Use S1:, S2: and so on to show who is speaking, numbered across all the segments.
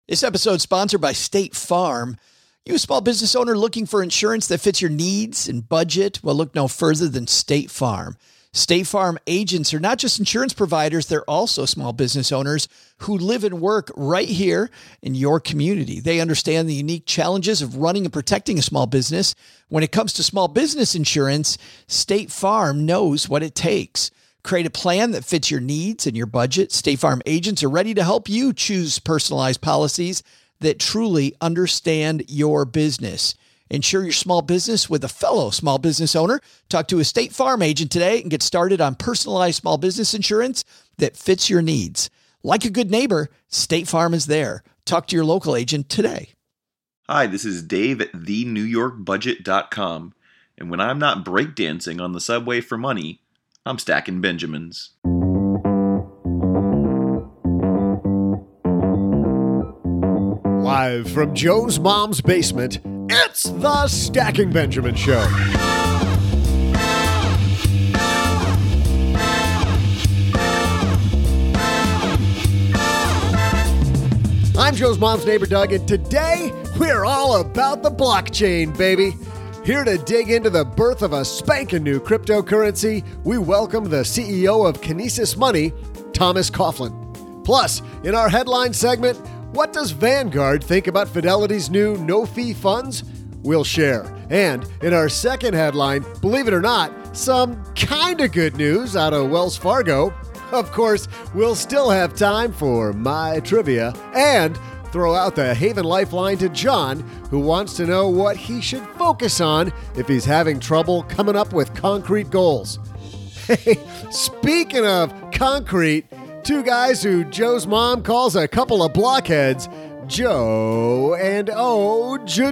S1: This episode is sponsored by State Farm. You a small business owner looking for insurance that fits your needs and budget? Well, look no further than State Farm. State Farm agents are not just insurance providers, they're also small business owners who live and work right here in your community. They understand the unique challenges of running and protecting a small business. When it comes to small business insurance, State Farm knows what it takes. Create a plan that fits your needs and your budget. State Farm agents are ready to help you choose personalized policies that truly understand your business. Insure your small business with a fellow small business owner. Talk to a State Farm agent today and get started on personalized small business insurance that fits your needs. Like a good neighbor, State Farm is there. Talk to your local agent today.
S2: Hi, this is Dave at thenewyorkbudget.com. And when I'm not breakdancing on the subway for money, I'm stacking Benjamins.
S3: Live from Joe's mom's basement, it's the Stacking Benjamin Show. I'm Joe's mom's neighbor, Doug, and today we're all about the blockchain, baby. Here to dig into the birth of a spanking new cryptocurrency, we welcome the CEO of Kinesis Money, Thomas Coughlin. Plus, in our headline segment, what does Vanguard think about Fidelity's new no-fee funds? We'll share. And in our second headline, believe it or not, some kind of good news out of Wells Fargo. Of course, we'll still have time for my trivia and throw out the Haven Lifeline to John, who wants to know what he should focus on if he's having trouble coming up with concrete goals. Hey, speaking of concrete, two guys who Joe's mom calls a couple of blockheads, Joe and O-G.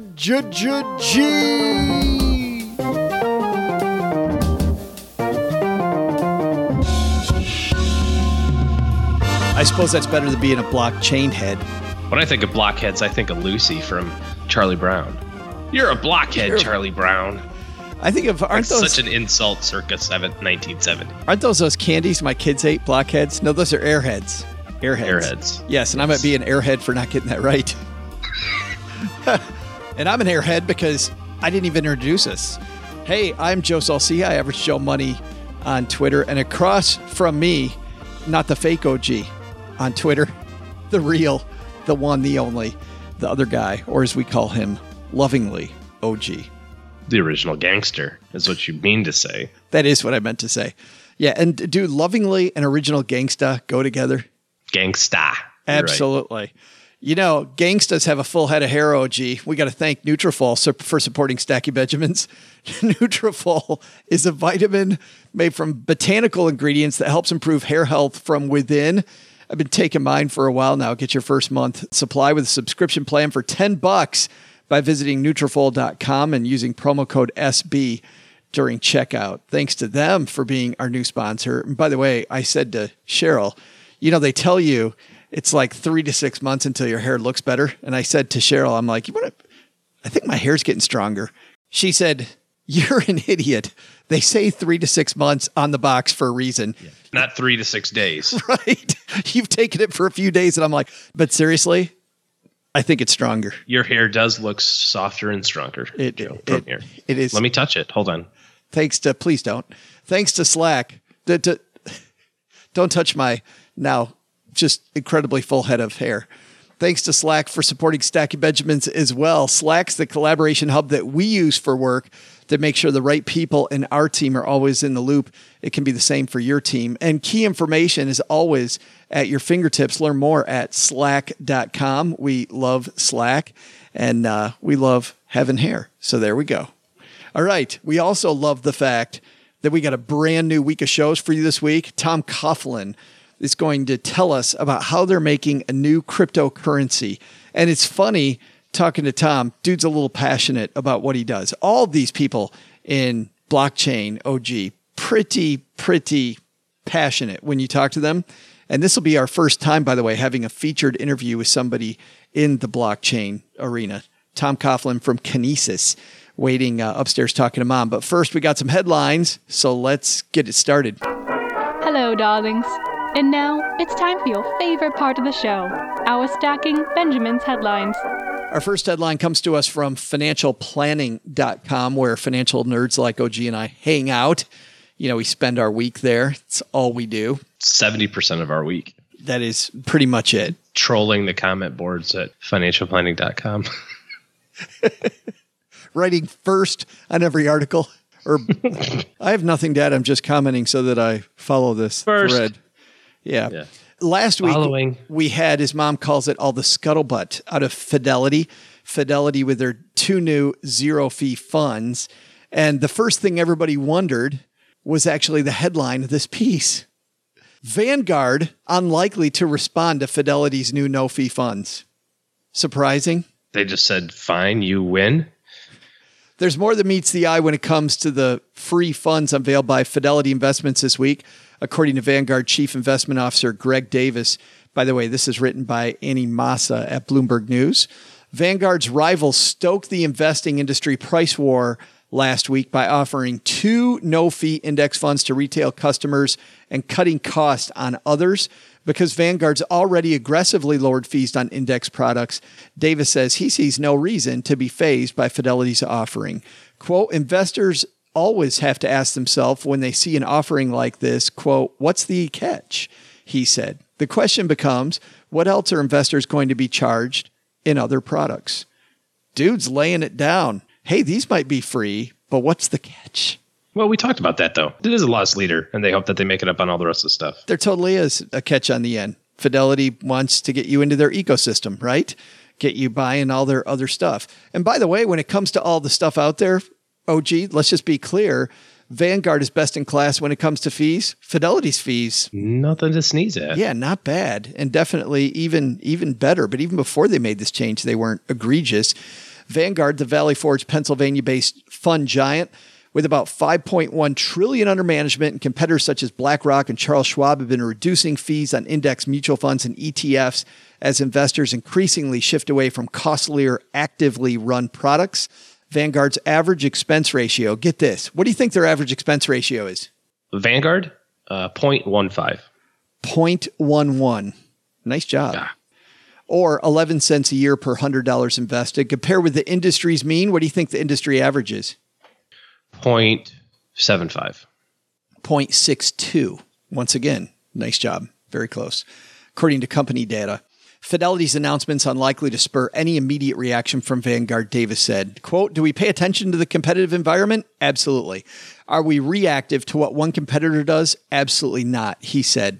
S1: I suppose that's better than being a blockchain head.
S4: When I think of blockheads, I think of Lucy from Charlie Brown. You're a blockhead, Charlie Brown.
S1: I think of, aren't those
S4: such an insult circa 1970?
S1: Aren't those candies my kids ate, blockheads? No, those are airheads.
S4: Airheads.
S1: Yes, and I might be an airhead for not getting that right. And I'm an airhead because I didn't even introduce us. Hey, I'm Joe Salcia, Average Joe Money on Twitter, and across from me, not the fake OG on Twitter, the real, the one, the only, the other guy, or as we call him, lovingly, OG.
S4: The original gangster is what you mean to say.
S1: That is what I meant to say. Yeah, and do lovingly and original gangsta go together?
S4: Gangsta.
S1: Absolutely. Right. You know, gangstas have a full head of hair, OG. We got to thank Nutrafol for supporting Stacky Benjamins. Nutrafol is a vitamin made from botanical ingredients that helps improve hair health from within. I've been taking mine for a while now. Get your first month supply with a subscription plan for $10 by visiting Nutrafol.com and using promo code SB during checkout. Thanks to them for being our new sponsor. And by the way, I said to Cheryl, you know, they tell you it's like 3 to 6 months until your hair looks better. And I said to Cheryl, I'm like, I think my hair's getting stronger. She said, you're an idiot. They say 3 to 6 months on the box for a reason.
S4: Yeah. Not 3 to 6 days.
S1: Right. You've taken it for a few days and I'm like, but seriously, I think it's stronger.
S4: Your hair does look softer and stronger.
S1: It is.
S4: Let me touch it. Hold on.
S1: Please don't. Thanks to Slack. Don't touch my now just incredibly full head of hair. Thanks to Slack for supporting Stacky Benjamins as well. Slack's the collaboration hub that we use for work to make sure the right people in our team are always in the loop. It can be the same for your team. And key information is always at your fingertips. Learn more at slack.com. We love Slack and we love having hair. So there we go. All right. We also love the fact that we got a brand new week of shows for you this week. Tom Coughlin is going to tell us about how they're making a new cryptocurrency. And it's funny talking to Tom. Dude's a little passionate about what he does. All these people in blockchain, OG, pretty passionate when you talk to them. And this will be our first time, by the way, having a featured interview with somebody in the blockchain arena. Tom Coughlin from Kinesis, waiting upstairs talking to Mom. But first, we got some headlines, so let's get it started.
S5: Hello, darlings. And now, it's time for your favorite part of the show, our Stacking Benjamin's headlines.
S1: Our first headline comes to us from financialplanning.com, where financial nerds like OG and I hang out. You know, we spend our week there. It's all we do.
S4: 70% of our week.
S1: That is pretty much it.
S4: Trolling the comment boards at financialplanning.com.
S1: Writing first on every article. Or I have nothing to add. I'm just commenting so that I follow this thread. Yeah. Last week, we had, his mom calls it, all the scuttlebutt out of Fidelity. Fidelity with their 2 new zero-fee funds. And the first thing everybody wondered was actually the headline of this piece. Vanguard unlikely to respond to Fidelity's new no-fee funds. Surprising?
S4: They just said, fine, you win.
S1: There's more than meets the eye when it comes to the free funds unveiled by Fidelity Investments this week, according to Vanguard Chief Investment Officer Greg Davis. By the way, this is written by Annie Massa at Bloomberg News. Vanguard's rivals stoked the investing industry price war last week by offering 2 no-fee index funds to retail customers and cutting costs on others. Because Vanguard's already aggressively lowered fees on index products, Davis says he sees no reason to be fazed by Fidelity's offering. Quote, investors always have to ask themselves when they see an offering like this, quote, what's the catch? He said. The question becomes, what else are investors going to be charged in other products? Dude's laying it down. Hey, these might be free, but what's the catch?
S4: Well, we talked about that, though. It is a loss leader, and they hope that they make it up on all the rest of the stuff.
S1: There totally is a catch on the end. Fidelity wants to get you into their ecosystem, right? Get you buying all their other stuff. And by the way, when it comes to all the stuff out there, OG, let's just be clear. Vanguard is best in class when it comes to fees. Fidelity's fees.
S4: Nothing to sneeze at.
S1: Yeah, not bad. And definitely even better. But even before they made this change, they weren't egregious. Vanguard, the Valley Forge, Pennsylvania-based fund giant, with about $5.1 trillion under management, and competitors such as BlackRock and Charles Schwab have been reducing fees on index mutual funds and ETFs as investors increasingly shift away from costlier, actively run products. Vanguard's average expense ratio, get this. What do you think their average expense ratio is?
S4: Vanguard, 0.15.
S1: 0.11. Nice job.
S4: Yeah.
S1: Or 11 cents a year per $100 invested. Compare with the industry's mean. What do you think the industry average is?
S4: 0.75.
S1: 0.62. Once again, nice job. Very close. According to company data, Fidelity's announcements unlikely to spur any immediate reaction from Vanguard, Davis said. Quote, do we pay attention to the competitive environment? Absolutely. Are we reactive to what one competitor does? Absolutely not, he said.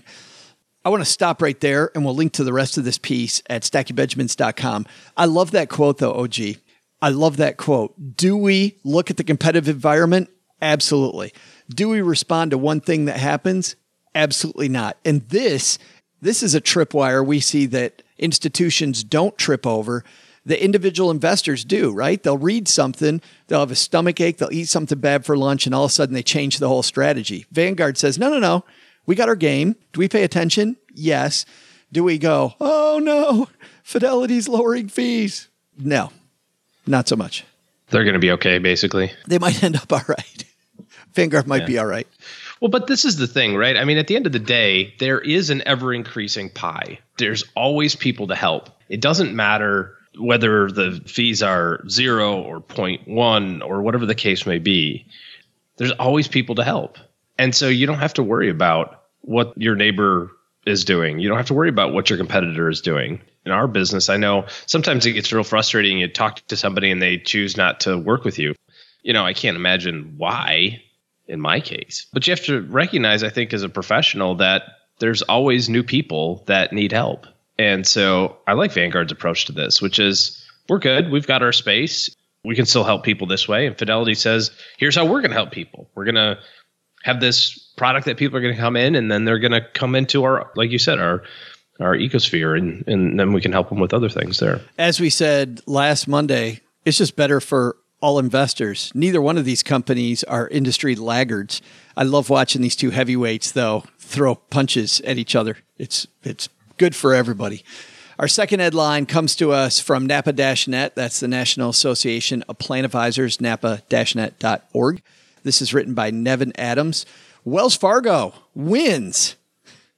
S1: I want to stop right there, and we'll link to the rest of this piece at stackingbenjamins.com. I love that quote, though, OG. I love that quote. Do we look at the competitive environment? Absolutely. Do we respond to one thing that happens? Absolutely not. And this is a tripwire we see that institutions don't trip over. The individual investors do, right? They'll read something, they'll have a stomach ache, they'll eat something bad for lunch, and all of a sudden they change the whole strategy. Vanguard says, no. We got our game. Do we pay attention? Yes. Do we go, oh no, Fidelity's lowering fees? No. Not so much.
S4: They're going to be okay, basically.
S1: They might end up all right. Vanguard might be all right.
S4: Well, but this is the thing, right? I mean, at the end of the day, there is an ever-increasing pie. There's always people to help. It doesn't matter whether the fees are 0 or 0.1 or whatever the case may be. There's always people to help. And so you don't have to worry about what your neighbor is doing. You don't have to worry about what your competitor is doing. In our business, I know sometimes it gets real frustrating. You talk to somebody and they choose not to work with you. You know, I can't imagine why in my case. But you have to recognize, I think, as a professional that there's always new people that need help. And so I like Vanguard's approach to this, which is we're good. We've got our space. We can still help people this way. And Fidelity says, here's how we're going to help people. We're going to have this product that people are going to come in, and then they're going to come into our, like you said, our ecosphere, and then we can help them with other things there.
S1: As we said last Monday, it's just better for all investors. Neither one of these companies are industry laggards. I love watching these two heavyweights, though, throw punches at each other. It's good for everybody. Our second headline comes to us from NAPA-Net. That's the National Association of Plan Advisors, napa-net.org. This is written by Nevin Adams. Wells Fargo wins.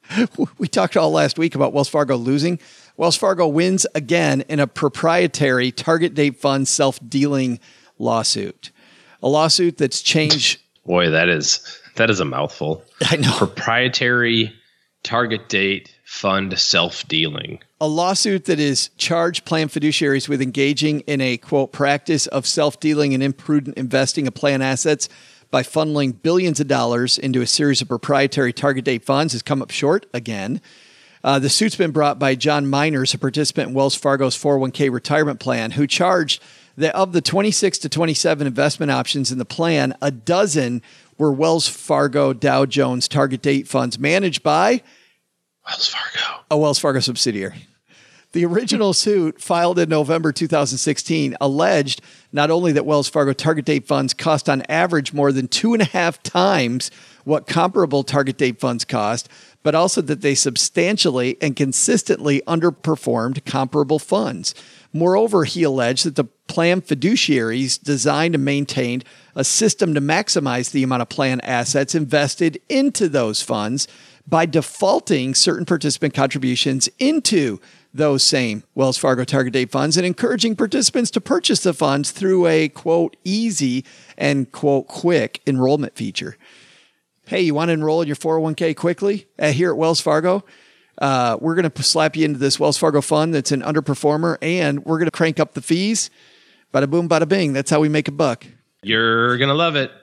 S1: We talked all last week about Wells Fargo losing. Wells Fargo wins again in a proprietary target date fund self-dealing lawsuit. A lawsuit that's changed.
S4: Boy, that is a mouthful.
S1: I know.
S4: Proprietary target date fund self-dealing.
S1: A lawsuit that is charged plan fiduciaries with engaging in a, quote, practice of self-dealing and imprudent investing of plan assets by funneling billions of dollars into a series of proprietary target date funds has come up short again. The suit's been brought by John Miners, a participant in Wells Fargo's 401k retirement plan, who charged that of the 26 to 27 investment options in the plan, a dozen were Wells Fargo Dow Jones target date funds managed by
S4: Wells Fargo,
S1: a Wells Fargo subsidiary. The original suit, filed in November 2016, alleged not only that Wells Fargo target date funds cost on average more than 2.5 times what comparable target date funds cost, but also that they substantially and consistently underperformed comparable funds. Moreover, he alleged that the plan fiduciaries designed and maintained a system to maximize the amount of plan assets invested into those funds by defaulting certain participant contributions into those same Wells Fargo target date funds and encouraging participants to purchase the funds through a, quote, easy and, quote, quick enrollment feature. Hey, you want to enroll in your 401k quickly here at Wells Fargo? We're going to slap you into this Wells Fargo fund that's an underperformer, and we're going to crank up the fees. Bada boom, bada bing. That's how we make a buck.
S4: You're going to love it.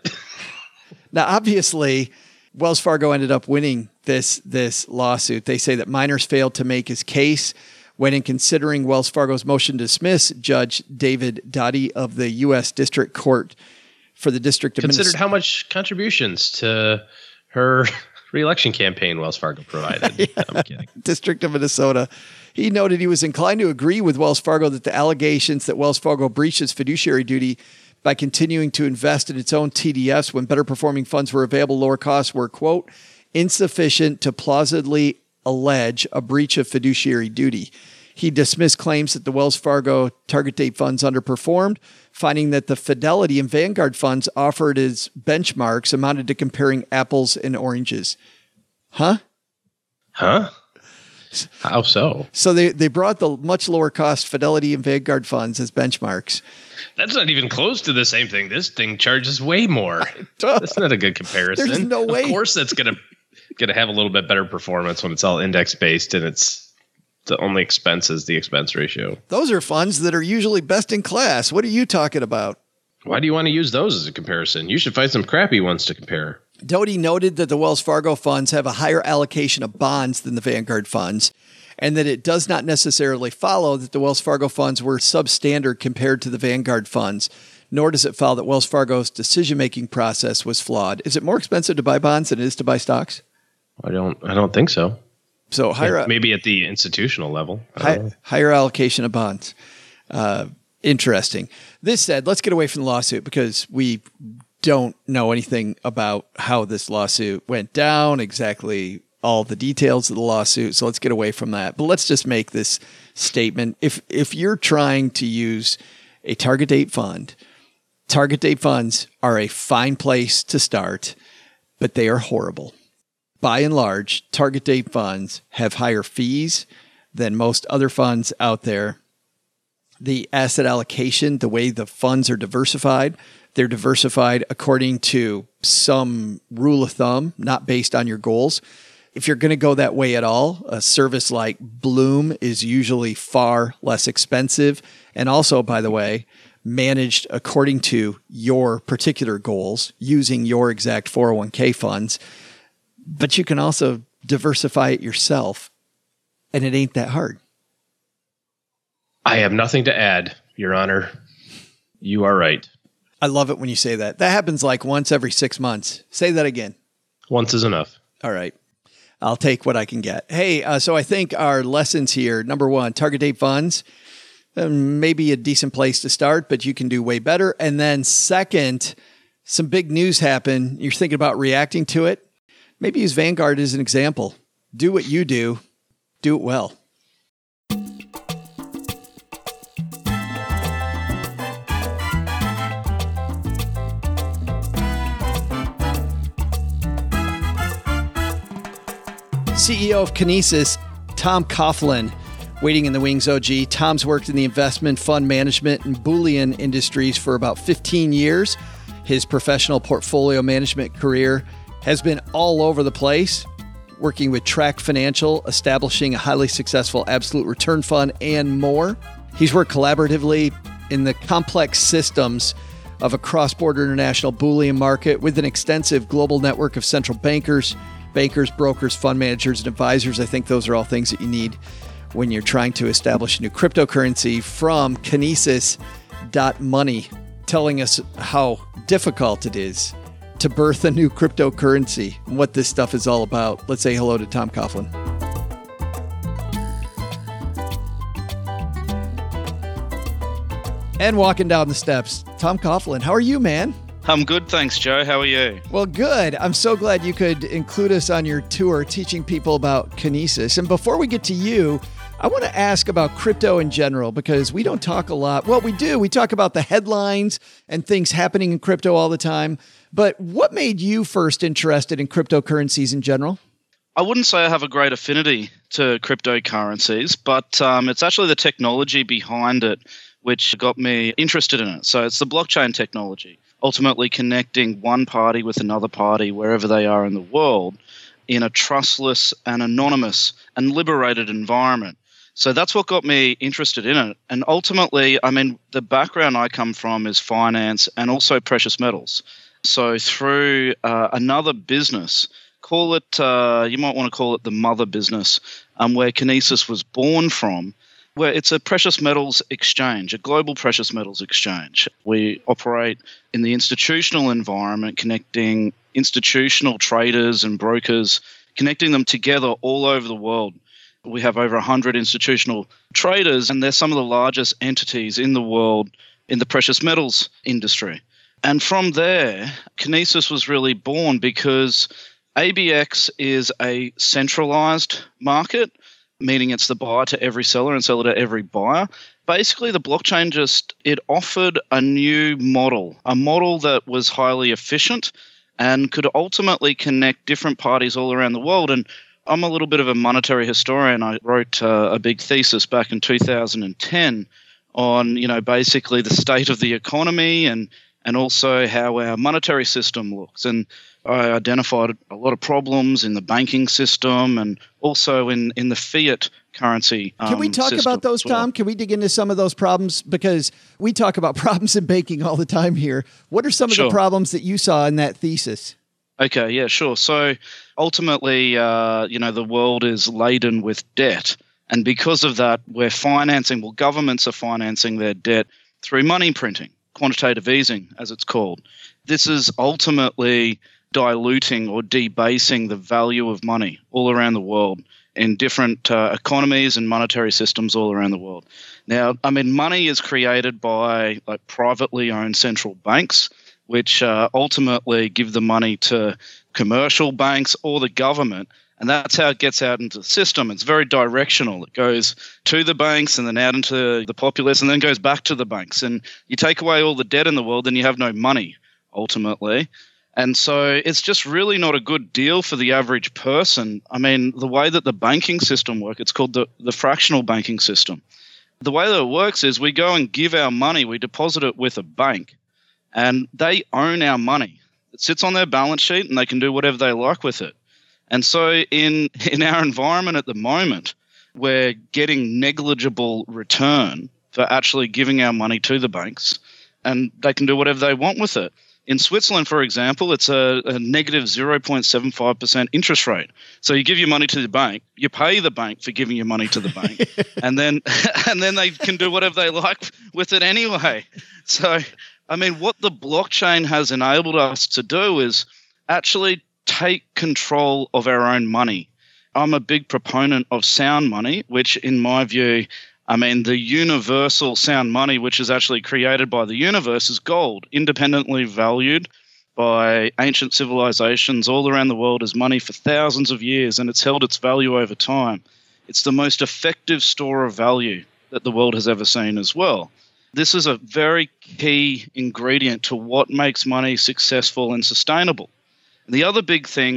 S1: Now, obviously, Wells Fargo ended up winning this lawsuit. They say that Miners failed to make his case when, in considering Wells Fargo's motion to dismiss, Judge David Dottie of the U.S. District Court for the District of
S4: considered how much contributions to her re-election campaign Wells Fargo provided.
S1: Yeah.
S4: I'm kidding.
S1: District of Minnesota. He noted he was inclined to agree with Wells Fargo that the allegations that Wells Fargo breached its fiduciary duty by continuing to invest in its own TDFs when better performing funds were available, lower costs were, quote, insufficient to plausibly allege a breach of fiduciary duty. He dismissed claims that the Wells Fargo target date funds underperformed, finding that the Fidelity and Vanguard funds offered as benchmarks amounted to comparing apples and oranges. Huh?
S4: How so?
S1: So they brought the much lower cost Fidelity and Vanguard funds as benchmarks.
S4: That's not even close to the same thing. This thing charges way more. That's not a good comparison.
S1: There's no way.
S4: Of course, that's gonna have a little bit better performance when it's all index based and it's the only expense is the expense ratio.
S1: Those are funds that are usually best in class. What are you talking about?
S4: Why do you want to use those as a comparison? You should find some crappy ones to compare.
S1: Doty noted that the Wells Fargo funds have a higher allocation of bonds than the Vanguard funds, and that it does not necessarily follow that the Wells Fargo funds were substandard compared to the Vanguard funds, nor does it follow that Wells Fargo's decision-making process was flawed. Is it more expensive to buy bonds than it is to buy stocks?
S4: I don't think so.
S1: So higher,
S4: maybe at the institutional level.
S1: Higher allocation of bonds. Interesting. This said, let's get away from the lawsuit because we don't know anything about how this lawsuit went down, exactly all the details of the lawsuit. So let's get away from that. But let's just make this statement. If you're trying to use a target date fund, target date funds are a fine place to start, but they are horrible. By and large, target date funds have higher fees than most other funds out there. The asset allocation, the way the funds are diversified, they're diversified according to some rule of thumb, not based on your goals. If you're going to go that way at all, a service like Bloom is usually far less expensive. And also, by the way, managed according to your particular goals using your exact 401k funds. But you can also diversify it yourself, and it ain't that hard.
S4: I have nothing to add, Your Honor. You are right.
S1: I love it when you say that. That happens like once every 6 months. Say that again.
S4: Once is enough.
S1: All right. I'll take what I can get. Hey, so I think our lessons here, number one, target date funds, maybe a decent place to start, but you can do way better. And then second, some big news happened. You're thinking about reacting to it. Maybe use Vanguard as an example. Do what you do. Do it well. CEO of Kinesis, Tom Coughlin, waiting in the wings, OG. Tom's worked in the investment, fund management, and Boolean industries for about 15 years. His professional portfolio management career has been all over the place, working with Track Financial, establishing a highly successful absolute return fund, and more. He's worked collaboratively in the complex systems of a cross-border international Boolean market with an extensive global network of central bankers, brokers, fund managers, and advisors. I think those are all things that you need when you're trying to establish a new cryptocurrency. From Kinesis.money, telling us how difficult it is to birth a new cryptocurrency and what this stuff is all about. Let's say hello to Tom Coughlin. And walking down the steps, Tom Coughlin. How are you, man?
S6: I'm good, thanks, Joe. How are you?
S1: Well, good. I'm so glad you could include us on your tour teaching people about Kinesis. And before we get to you, I want to ask about crypto in general, because we don't talk a lot. Well, we do. We talk about the headlines and things happening in crypto all the time. But what made you first interested in cryptocurrencies in general?
S6: I wouldn't say I have a great affinity to cryptocurrencies, but it's actually the technology behind it which got me interested in it. So it's the blockchain technology, ultimately connecting one party with another party wherever they are in the world in a trustless and anonymous and liberated environment. So that's what got me interested in it. And ultimately, I mean, the background I come from is finance and also precious metals. So through another business, call it, you might want to call it the mother business, where Kinesis was born from, where it's a precious metals exchange, a global precious metals exchange. We operate in the institutional environment, connecting institutional traders and brokers, connecting them together all over the world. We have over 100 institutional traders, and they're some of the largest entities in the world in the precious metals industry. And from there, Kinesis was really born because ABX is a centralized market, meaning it's the buyer to every seller and seller to every buyer. Basically, the blockchain it offered a new model, a model that was highly efficient and could ultimately connect different parties all around the world. And I'm a little bit of a monetary historian. I wrote a big thesis back in 2010 on, basically the state of the economy and also how our monetary system looks. And I identified a lot of problems in the banking system and also in the fiat currency
S1: Can we talk about those, Tom? Can we dig into some of those problems? Because we talk about problems in banking all the time here. What are some of the problems that you saw in that thesis?
S6: Okay, yeah, sure. So ultimately, the world is laden with debt. And because of that, governments are financing their debt through money printing, quantitative easing, as it's called. This is ultimately diluting or debasing the value of money all around the world in different economies and monetary systems all around the world. Now, I mean, money is created by privately owned central banks, which ultimately give the money to commercial banks or the government. And that's how it gets out into the system. It's very directional. It goes to the banks and then out into the populace and then goes back to the banks. And you take away all the debt in the world, then you have no money, ultimately. And so it's just really not a good deal for the average person. I mean, the way that the banking system works, it's called the fractional banking system. The way that it works is we go and give our money, we deposit it with a bank, and they own our money. It sits on their balance sheet and they can do whatever they like with it. And so in our environment at the moment, we're getting negligible return for actually giving our money to the banks, and they can do whatever they want with it. In Switzerland, for example, it's a negative 0.75% interest rate. So you give your money to the bank, you pay the bank for giving your money to the bank, and then they can do whatever they like with it anyway. So, I mean, what the blockchain has enabled us to do is actually take control of our own money. I'm a big proponent of sound money, which in my view, I mean, the universal sound money, which is actually created by the universe, is gold, independently valued by ancient civilizations all around the world as money for thousands of years, and it's held its value over time. It's the most effective store of value that the world has ever seen as well. This is a very key ingredient to what makes money successful and sustainable. And the other big thing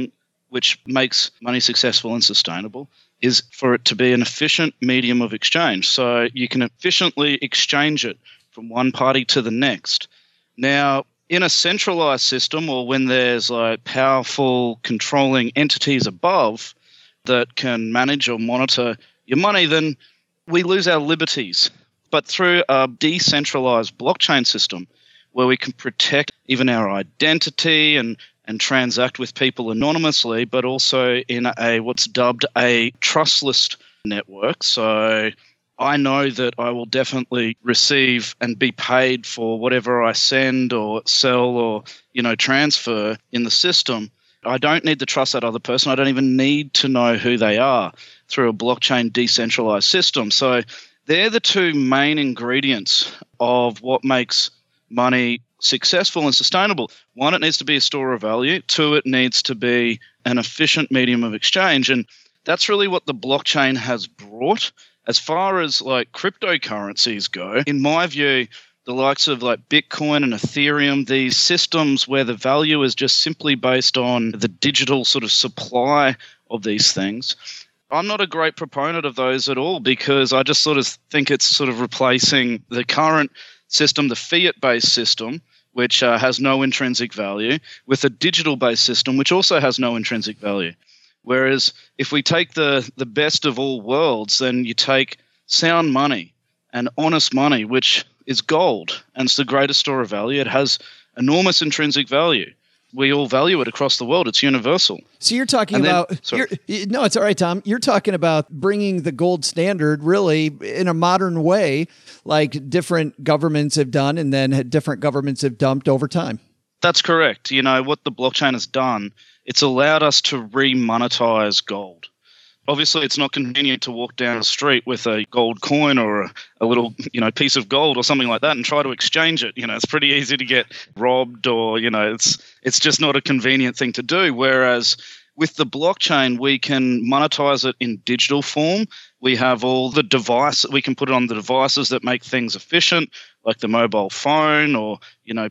S6: which makes money successful and sustainable, is for it to be an efficient medium of exchange. So you can efficiently exchange it from one party to the next. Now, in a centralized system, or when there's like powerful controlling entities above that can manage or monitor your money, then we lose our liberties. But through a decentralized blockchain system where we can protect even our identity and transact with people anonymously, but also in a what's dubbed a trustless network. So I know that I will definitely receive and be paid for whatever I send or sell or, transfer in the system. I don't need to trust that other person. I don't even need to know who they are through a blockchain decentralized system. So they're the two main ingredients of what makes money successful and sustainable. One, it needs to be a store of value. Two, it needs to be an efficient medium of exchange. And that's really what the blockchain has brought. As far as like cryptocurrencies go, in my view, the likes of like Bitcoin and Ethereum, these systems where the value is just simply based on the digital sort of supply of these things, I'm not a great proponent of those at all, because I just sort of think it's sort of replacing the current system, the fiat-based system, which has no intrinsic value, with a digital-based system, which also has no intrinsic value. Whereas if we take the best of all worlds, then you take sound money and honest money, which is gold, and it's the greatest store of value. It has enormous intrinsic value. We all value it across the world. It's universal.
S1: So you're talking no, it's all right, Tom. You're talking about bringing the gold standard really in a modern way, like different governments have done, and then different governments have dumped over time.
S6: That's correct. What the blockchain has done, it's allowed us to re-monetize gold. Obviously, it's not convenient to walk down the street with a gold coin or a little, piece of gold or something like that and try to exchange it. It's pretty easy to get robbed, or, it's just not a convenient thing to do. Whereas with the blockchain, we can monetize it in digital form. We have all the devices. We can put it on the devices that make things efficient, like the mobile phone or,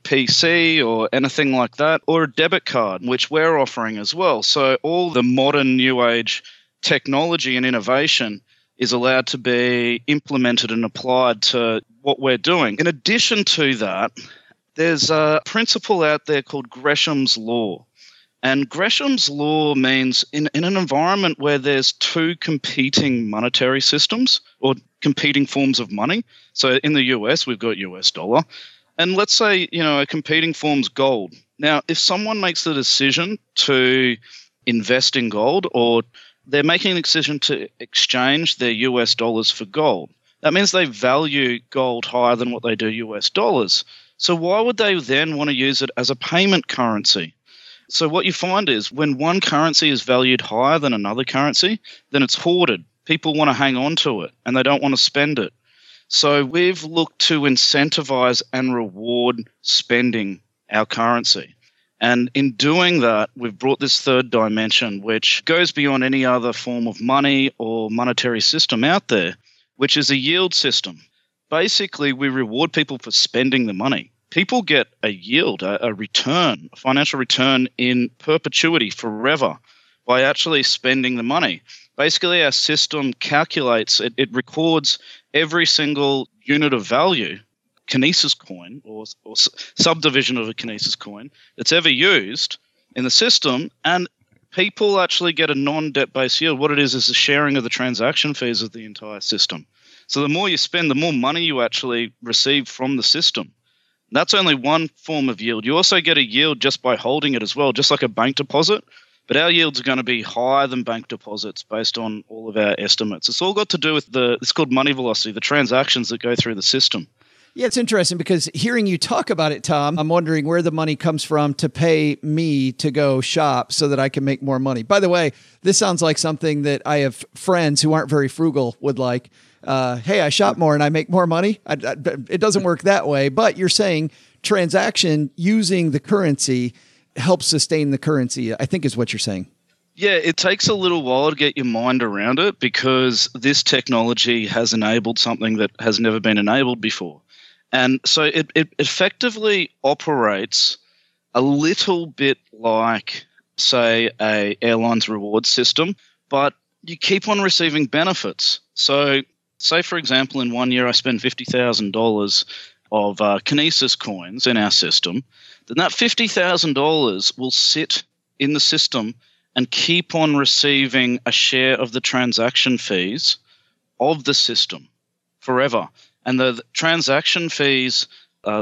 S6: PC or anything like that, or a debit card, which we're offering as well. So all the modern new age technology and innovation is allowed to be implemented and applied to what we're doing. In addition to that, there's a principle out there called Gresham's Law. And Gresham's Law means in an environment where there's two competing monetary systems or competing forms of money. So in the US, we've got US dollar. And let's say, a competing form's gold. Now, if someone makes the decision to invest in gold, or they're making a decision to exchange their US dollars for gold, that means they value gold higher than what they do US dollars. So why would they then want to use it as a payment currency? So what you find is when one currency is valued higher than another currency, then it's hoarded. People want to hang on to it and they don't want to spend it. So we've looked to incentivize and reward spending our currency. And in doing that, we've brought this third dimension, which goes beyond any other form of money or monetary system out there, which is a yield system. Basically, we reward people for spending the money. People get a yield, a return, a financial return in perpetuity, forever, by actually spending the money. Basically, our system calculates, it records every single unit of value, Kinesis coin or subdivision of a Kinesis coin that's ever used in the system, and people actually get a non-debt-based yield. What it is a sharing of the transaction fees of the entire system. So the more you spend, the more money you actually receive from the system. That's only one form of yield. You also get a yield just by holding it as well, just like a bank deposit. But our yields are going to be higher than bank deposits based on all of our estimates. It's all got to do with it's called money velocity, the transactions that go through the system.
S1: Yeah, it's interesting because hearing you talk about it, Tom, I'm wondering where the money comes from to pay me to go shop so that I can make more money. By the way, this sounds like something that I have friends who aren't very frugal would like. Hey, I shop more and I make more money. It doesn't work that way, but you're saying transaction using the currency helps sustain the currency, I think is what you're saying.
S6: Yeah, it takes a little while to get your mind around it because this technology has enabled something that has never been enabled before. And so it effectively operates a little bit like say, a airline's reward system, but you keep on receiving benefits. So say, for example, in 1 year I spend $50,000 of Kinesis coins in our system, then that $50,000 will sit in the system and keep on receiving a share of the transaction fees of the system forever. And the transaction fees are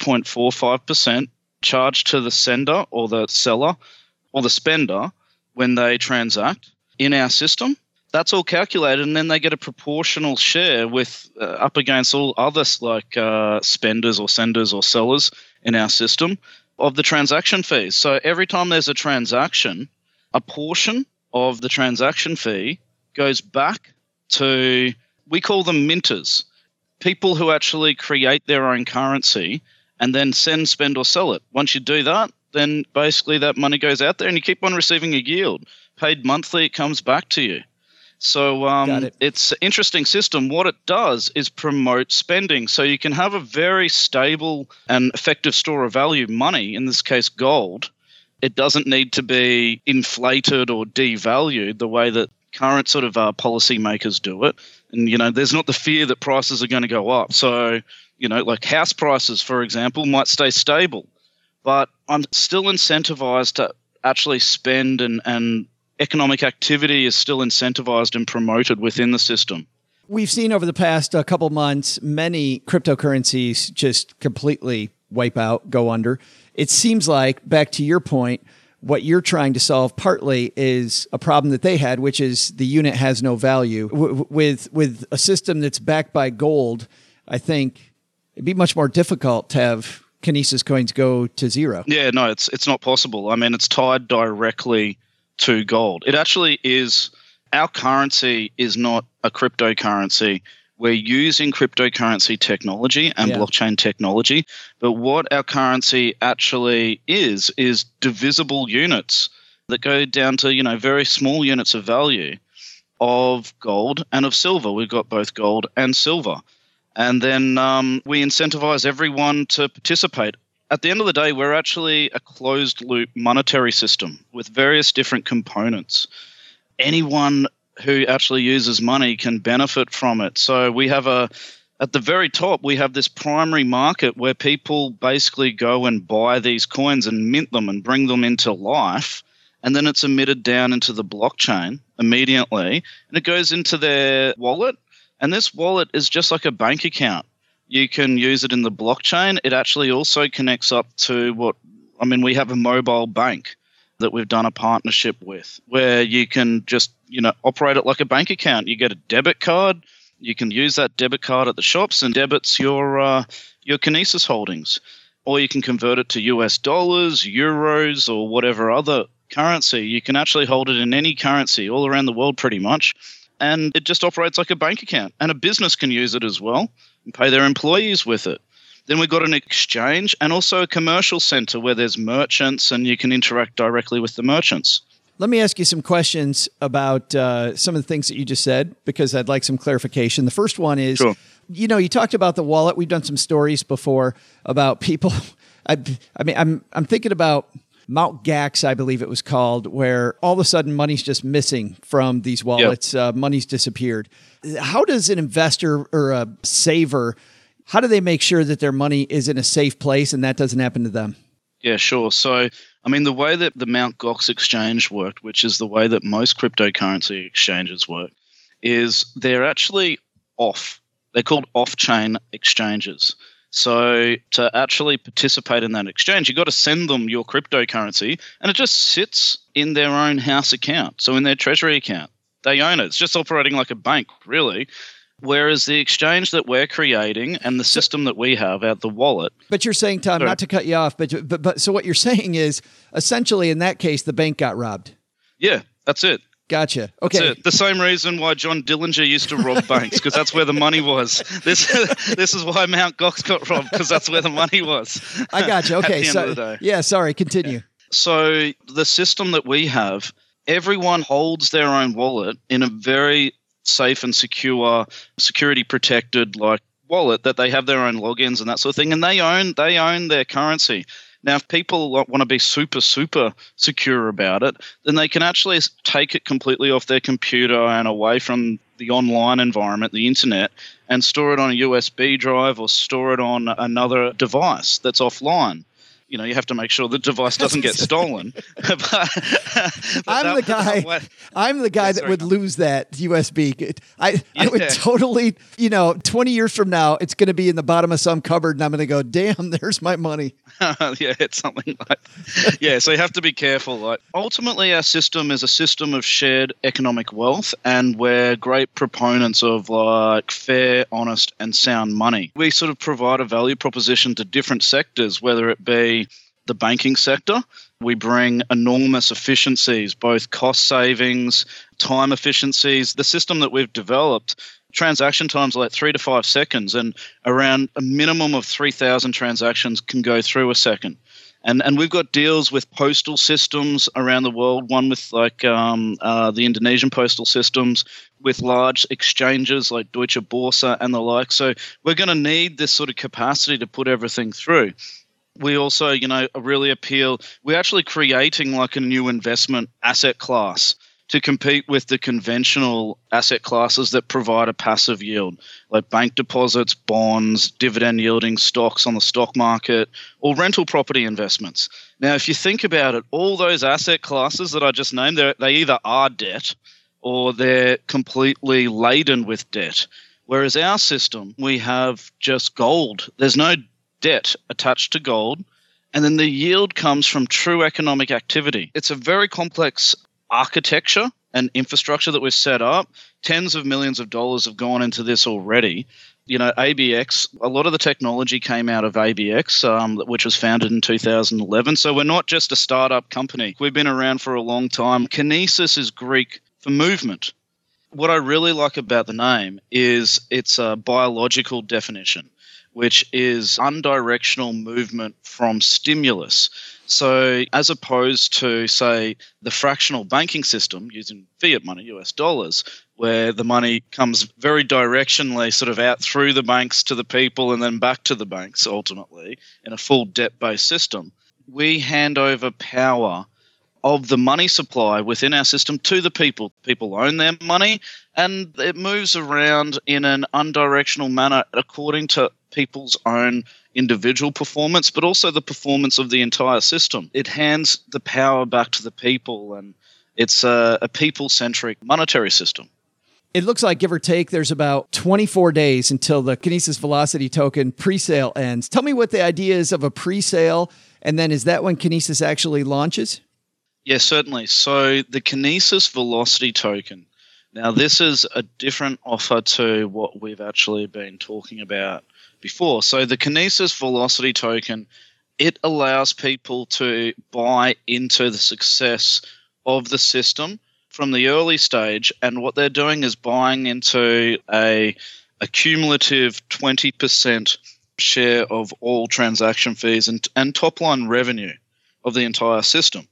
S6: 0.45% charged to the sender or the seller or the spender when they transact in our system. That's all calculated, and then they get a proportional share with up against all others like spenders or senders or sellers in our system of the transaction fees. So every time there's a transaction, a portion of the transaction fee goes back to, we call them minters, people who actually create their own currency and then send, spend, or sell it. Once you do that, then basically that money goes out there and you keep on receiving a yield. Paid monthly, it comes back to you. So it's an interesting system. What it does is promote spending. So you can have a very stable and effective store of value, money, in this case gold. It doesn't need to be inflated or devalued the way that current sort of policymakers do it. And, there's not the fear that prices are going to go up. So, like house prices, for example, might stay stable. But I'm still incentivized to actually spend, and economic activity is still incentivized and promoted within the system.
S1: We've seen over the past couple months, many cryptocurrencies just completely wipe out, go under. It seems like, back to your point, what you're trying to solve partly is a problem that they had, which is the unit has no value. With a system that's backed by gold, I think it'd be much more difficult to have Kinesis coins go to zero.
S6: Yeah, no, it's not possible. I mean, it's tied directly to gold. It actually is, our currency is not a cryptocurrency. We're using cryptocurrency technology and blockchain technology, but what our currency actually is divisible units that go down to, very small units of value of gold and of silver. We've got both gold and silver. And then we incentivize everyone to participate. At the end of the day, we're actually a closed-loop monetary system with various different components. Anyone who actually uses money can benefit from it. So we have at the very top, we have this primary market where people basically go and buy these coins and mint them and bring them into life. And then it's emitted down into the blockchain immediately. And it goes into their wallet. And this wallet is just like a bank account. You can use it in the blockchain. It actually also connects up to we have a mobile bank that we've done a partnership with where you can just, operate it like a bank account. You get a debit card. You can use that debit card at the shops and debits your Kinesis holdings. Or you can convert it to US dollars, euros, or whatever other currency. You can actually hold it in any currency all around the world pretty much. And it just operates like a bank account. And a business can use it as well and pay their employees with it. Then we've got an exchange and also a commercial center where there's merchants and you can interact directly with the merchants.
S1: Let me ask you some questions about some of the things that you just said, because I'd like some clarification. The first one is,
S6: Sure.
S1: You talked about the wallet. We've done some stories before about people. I'm thinking about Mt. Gox, I believe it was called, where all of a sudden money's just missing from these wallets. Yep. Money's disappeared. How does an investor or a saver, how do they make sure that their money is in a safe place and that doesn't happen to them?
S6: Yeah, sure. So, the way that the Mt. Gox exchange worked, which is the way that most cryptocurrency exchanges work, is they're actually off. They're called off-chain exchanges. So to actually participate in that exchange, you've got to send them your cryptocurrency, and it just sits in their own house account, so in their treasury account. They own it. It's just operating like a bank, really. Whereas the exchange that we're creating and the system that we have out the wallet.
S1: But you're saying, Tom, not to cut you off, but so what you're saying is essentially in that case, the bank got robbed.
S6: Yeah, that's it.
S1: Gotcha. Okay.
S6: That's it. The same reason why John Dillinger used to rob banks, because that's where the money was. This is why Mt. Gox got robbed, because that's where the money was.
S1: I gotcha. Okay.
S6: At the end of the day.
S1: Yeah, sorry. Continue.
S6: So the system that we have, everyone holds their own wallet in a very safe and secure, security protected wallet that they have their own logins and that sort of thing, and they own their currency. Now, if people want to be super, super secure about it, then they can actually take it completely off their computer and away from the online environment, the internet, and store it on a USB drive or store it on another device that's offline. You know, you have to make sure the device doesn't get stolen.
S1: I'm the guy that would lose that USB. I would totally, 20 years from now, it's going to be in the bottom of some cupboard and I'm going to go, damn, there's my money.
S6: Yeah, it's something like that. Yeah, so you have to be careful. Like, ultimately, our system is a system of shared economic wealth, and we're great proponents of like fair, honest, and sound money. We sort of provide a value proposition to different sectors, whether it be the banking sector. We bring enormous efficiencies, both cost savings, time efficiencies. The system that we've developed, transaction times are like 3 to 5 seconds, and around a minimum of 3,000 transactions can go through a second. And we've got deals with postal systems around the world, one with like the Indonesian postal systems, with large exchanges like Deutsche Börse and the like. So we're going to need this sort of capacity to put everything through. We also, really appeal. We're actually creating like a new investment asset class to compete with the conventional asset classes that provide a passive yield, like bank deposits, bonds, dividend-yielding stocks on the stock market, or rental property investments. Now, if you think about it, all those asset classes that I just named, they either are debt or they're completely laden with debt. Whereas our system, we have just gold. There's no debt attached to gold, and then the yield comes from true economic activity. It's a very complex architecture and infrastructure that we've set up. Tens of millions of dollars have gone into this already. ABX, a lot of the technology came out of ABX, which was founded in 2011. So we're not just a startup company. We've been around for a long time. Kinesis is Greek for movement. What I really like about the name is it's a biological definition, which is unidirectional movement from stimulus. So as opposed to, say, the fractional banking system using fiat money, US dollars, where the money comes very directionally sort of out through the banks to the people and then back to the banks ultimately in a full debt-based system, we hand over power of the money supply within our system to the people. People own their money, and it moves around in an unidirectional manner according to people's own individual performance, but also the performance of the entire system. It hands the power back to the people, and it's a people-centric monetary system.
S1: It looks like, give or take, there's about 24 days until the Kinesis Velocity token presale ends. Tell me what the idea is of a presale, and then is that when Kinesis actually launches?
S6: Yeah, certainly. So the Kinesis Velocity token, now this is a different offer to what we've actually been talking about before. So the Kinesis Velocity token, it allows people to buy into the success of the system from the early stage, and what they're doing is buying into a cumulative 20% share of all transaction fees and top-line revenue of the entire system.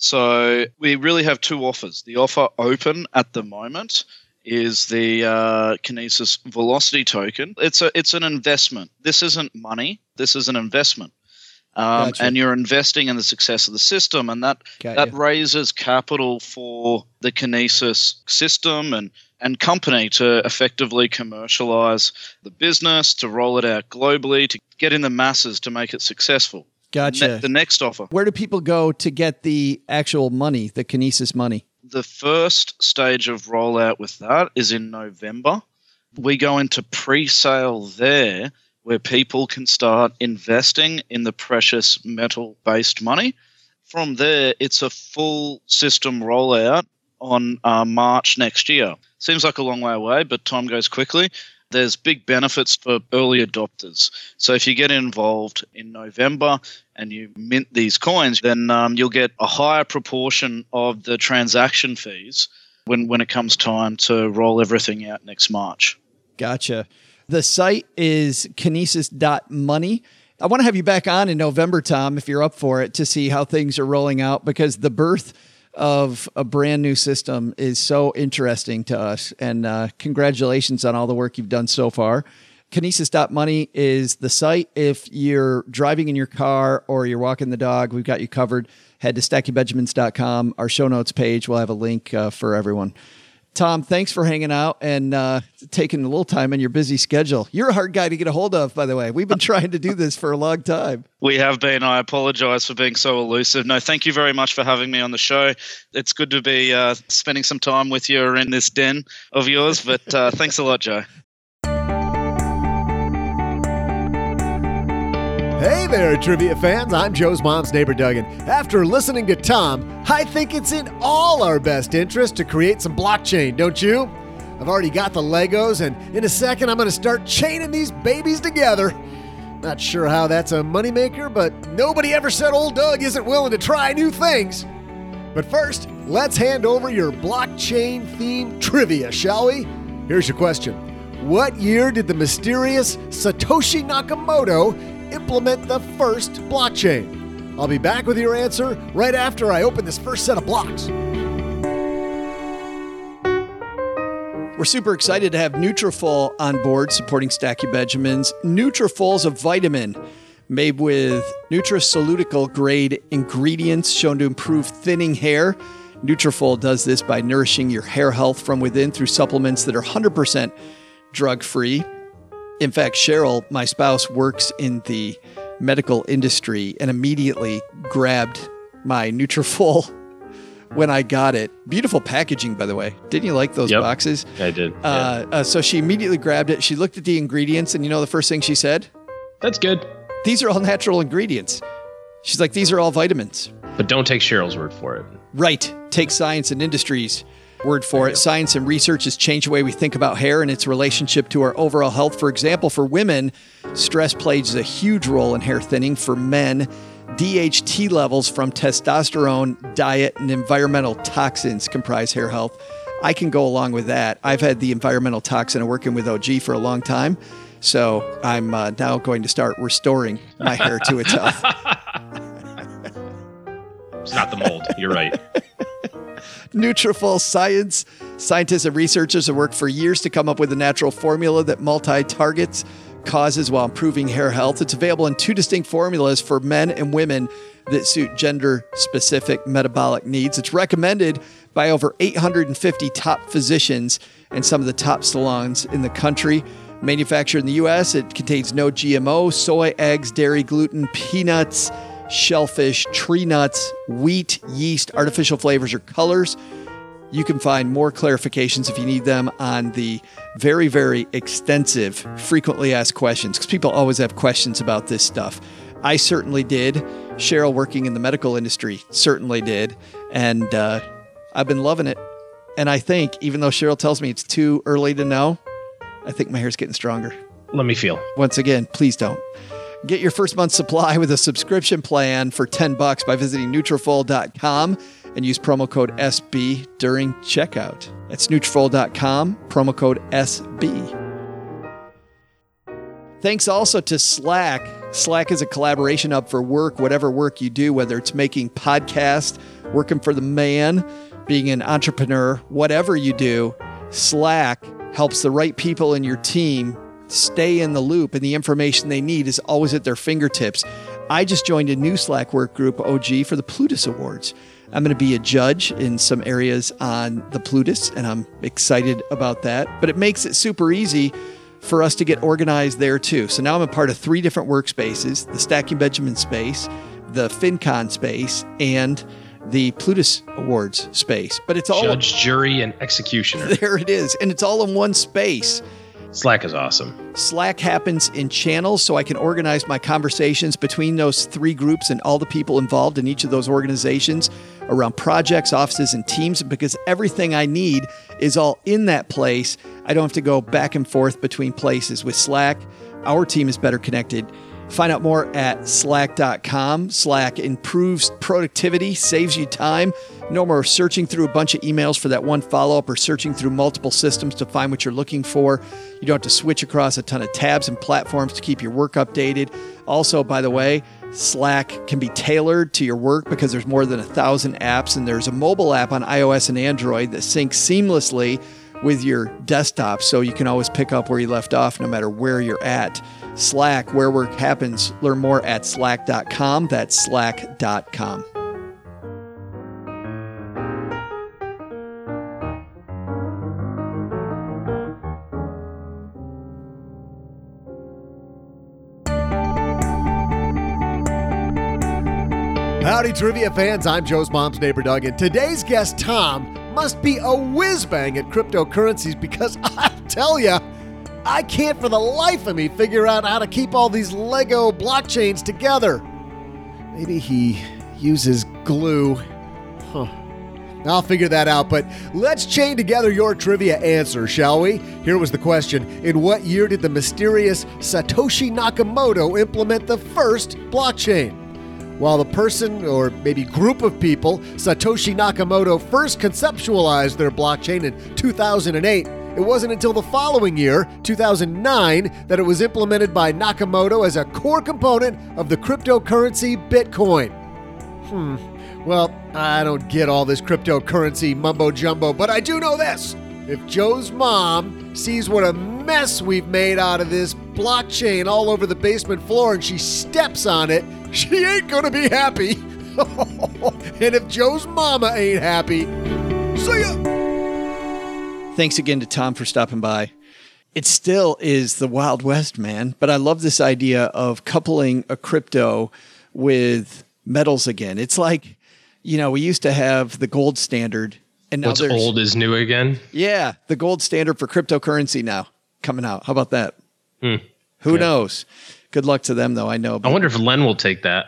S6: So we really have two offers. The offer open at the moment is the Kinesis Velocity token. It's an investment. This isn't money. This is an investment.
S1: Gotcha.
S6: And you're investing in the success of the system, and that raises capital for the Kinesis system and company to effectively commercialize the business, to roll it out globally, to get in the masses to make it successful.
S1: Gotcha.
S6: The next offer.
S1: Where do people go to get the actual money, the Kinesis money?
S6: The first stage of rollout with that is in November. We go into pre-sale there, where people can start investing in the precious metal-based money. From there, it's a full system rollout on March next year. Seems like a long way away, but time goes quickly. There's big benefits for early adopters. So if you get involved in November and you mint these coins, then you'll get a higher proportion of the transaction fees when it comes time to roll everything out next March.
S1: Gotcha. The site is kinesis.money. I want to have you back on in November, Tom, if you're up for it, to see how things are rolling out, because the birth of a brand new system is so interesting to us. And congratulations on all the work you've done so far. Kinesis.money is the site. If you're driving in your car or you're walking the dog, we've got you covered. Head to StackyBenjamins.com. Our show notes page will have a link for everyone. Tom, thanks for hanging out and taking a little time in your busy schedule. You're a hard guy to get a hold of, by the way. We've been trying to do this for a long time.
S6: We have been. I apologize for being so elusive. No, thank you very much for having me on the show. It's good to be spending some time with you in this den of yours, but thanks a lot, Joe.
S3: Hey there, trivia fans. I'm Joe's mom's neighbor, Duggan. After listening to Tom, I think it's in all our best interest to create some blockchain, don't you? I've already got the Legos, and in a second, I'm going to start chaining these babies together. Not sure how that's a moneymaker, but nobody ever said old Doug isn't willing to try new things. But first, let's hand over your blockchain-themed trivia, shall we? Here's your question. What year did the mysterious Satoshi Nakamoto implement the first blockchain? I'll be back with your answer right after I open this first set of blocks.
S1: We're super excited to have Nutrafol on board supporting Stacky Benjamins. Nutrafol is a vitamin made with nutraceutical grade ingredients shown to improve thinning hair. Nutrafol does this by nourishing your hair health from within through supplements that are 100% drug-free. In fact, Cheryl, my spouse, works in the medical industry and immediately grabbed my Nutrafol when I got it. Beautiful packaging, by the way. Didn't you like those boxes?
S4: I did.
S1: So she immediately grabbed it. She looked at the ingredients, and you know the first thing she said?
S4: That's good.
S1: These are all natural ingredients. She's like, these are all vitamins.
S4: But don't take Cheryl's word for it.
S1: Right. Take science and industry's word for it. Science and research has changed the way we think about hair and its relationship to our overall health. For example, for women, stress plays a huge role in hair thinning. For men, DHT levels from testosterone, diet, and environmental toxins comprise hair health. I can go along with that. I've had the environmental toxin of working with OG for a long time, so I'm now going to start restoring my hair to its health.
S4: It's not the mold. You're right.
S1: Nutrafol science. Scientists and researchers have worked for years to come up with a natural formula that multi-targets causes while improving hair health. It's available in 2 distinct formulas for men and women that suit gender-specific metabolic needs. It's recommended by over 850 top physicians and some of the top salons in the country. Manufactured in the U.S., it contains no GMO, soy, eggs, dairy, gluten, peanuts, shellfish, tree nuts, wheat, yeast, artificial flavors, or colors. You can find more clarifications if you need them on the very, very extensive frequently asked questions, because people always have questions about this stuff. I certainly did. Cheryl, working in the medical industry, certainly did. And I've been loving it. And I think, even though Cheryl tells me it's too early to know, I think my hair's getting stronger.
S4: Let me feel.
S1: Once again, please don't. Get your first month's supply with a subscription plan for $10 by visiting Nutrafol.com and use promo code SB during checkout. That's Nutrafol.com, promo code SB. Thanks also to Slack. Slack is a collaboration hub for work, whatever work you do, whether it's making podcasts, working for the man, being an entrepreneur, whatever you do, Slack helps the right people in your team stay in the loop, and the information they need is always at their fingertips. I just joined a new Slack work group, OG, for the Plutus Awards. I'm going to be a judge in some areas on the Plutus, and I'm excited about that. But it makes it super easy for us to get organized there too. So now I'm a part of 3 different workspaces, the Stacking Benjamin space, the FinCon space, and the Plutus Awards space. But it's all
S4: judge, jury, and executioner.
S1: There it is. And it's all in one space.
S4: Slack is awesome.
S1: Slack happens in channels, so I can organize my conversations between those 3 groups and all the people involved in each of those organizations around projects, offices, and teams. Because everything I need is all in that place, I don't have to go back and forth between places. With Slack, our team is better connected. Find out more at slack.com. Slack improves productivity, saves you time. No more searching through a bunch of emails for that one follow-up or searching through multiple systems to find what you're looking for. You don't have to switch across a ton of tabs and platforms to keep your work updated. Also, by the way, Slack can be tailored to your work because there's more than 1,000 apps, and there's a mobile app on iOS and Android that syncs seamlessly with your desktop so you can always pick up where you left off no matter where you're at. Slack, where work happens. Learn more at slack.com. That's slack.com.
S3: Howdy, trivia fans. I'm Joe's mom's neighbor, Doug, and today's guest, Tom, must be a whiz-bang at cryptocurrencies because I tell ya, I can't for the life of me figure out how to keep all these Lego blockchains together. Maybe he uses glue. I'll figure that out, but let's chain together your trivia answer, shall we? Here was the question. In what year did the mysterious Satoshi Nakamoto implement the first blockchain? While the person, or maybe group of people, Satoshi Nakamoto first conceptualized their blockchain in 2008, it wasn't until the following year, 2009, that it was implemented by Nakamoto as a core component of the cryptocurrency Bitcoin. Well, I don't get all this cryptocurrency mumbo-jumbo, but I do know this. If Joe's mom sees what a mess we've made out of this blockchain all over the basement floor and she steps on it, she ain't gonna be happy. And if Joe's mama ain't happy, see ya!
S1: Thanks again to Tom for stopping by. It still is the Wild West, man, but I love this idea of coupling a crypto with metals again. It's like, we used to have the gold standard. And now
S4: what's old is new again?
S1: Yeah, the gold standard for cryptocurrency now coming out. How about that? Who knows? Good luck to them, though. I know.
S4: I wonder if Len will take that.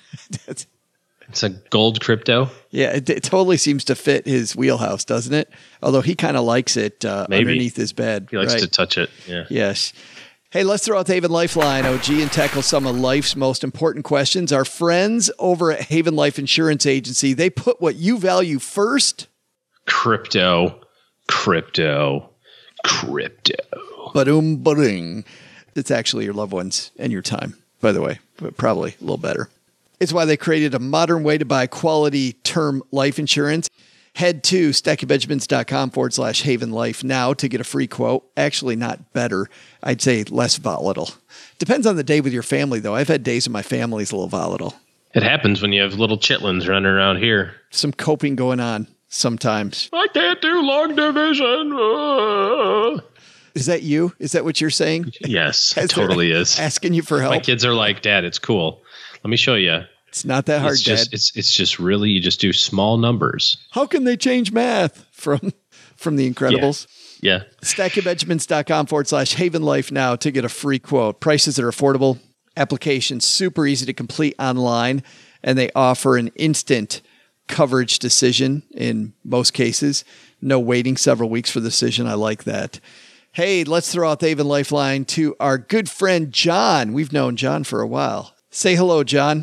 S4: It's a gold crypto.
S1: Yeah, it totally seems to fit his wheelhouse, doesn't it? Although he kind of likes it underneath his bed.
S4: He likes to touch it. Yeah.
S1: Yes. Hey, let's throw out the Haven Lifeline, OG, and tackle some of life's most important questions. Our friends over at Haven Life Insurance Agency, they put what you value first.
S4: Crypto.
S1: Ba-doom. It's actually your loved ones and your time, by the way, but probably a little better. It's why they created a modern way to buy quality term life insurance. Head to stackingbenjamins.com/Haven Life now to get a free quote. Actually, not better. I'd say less volatile. Depends on the day with your family, though. I've had days when my family's a little volatile.
S4: It happens when you have little chitlins running around here.
S1: Some coping going on sometimes.
S4: I can't do long division.
S1: Is that you? Is that what you're saying?
S4: Yes, it totally is.
S1: Asking you for help?
S4: My kids are like, Dad, it's cool. Let me show you.
S1: It's not that hard, Dad.
S4: It's just really, you just do small numbers.
S1: How can they change math from The Incredibles?
S4: Yeah.
S1: stackingbenjamins.com/Haven Life now to get a free quote. Prices are affordable. Applications super easy to complete online. And they offer an instant coverage decision in most cases. No waiting several weeks for the decision. I like that. Hey, let's throw out the Haven Lifeline to our good friend, John. We've known John for a while. Say hello, John.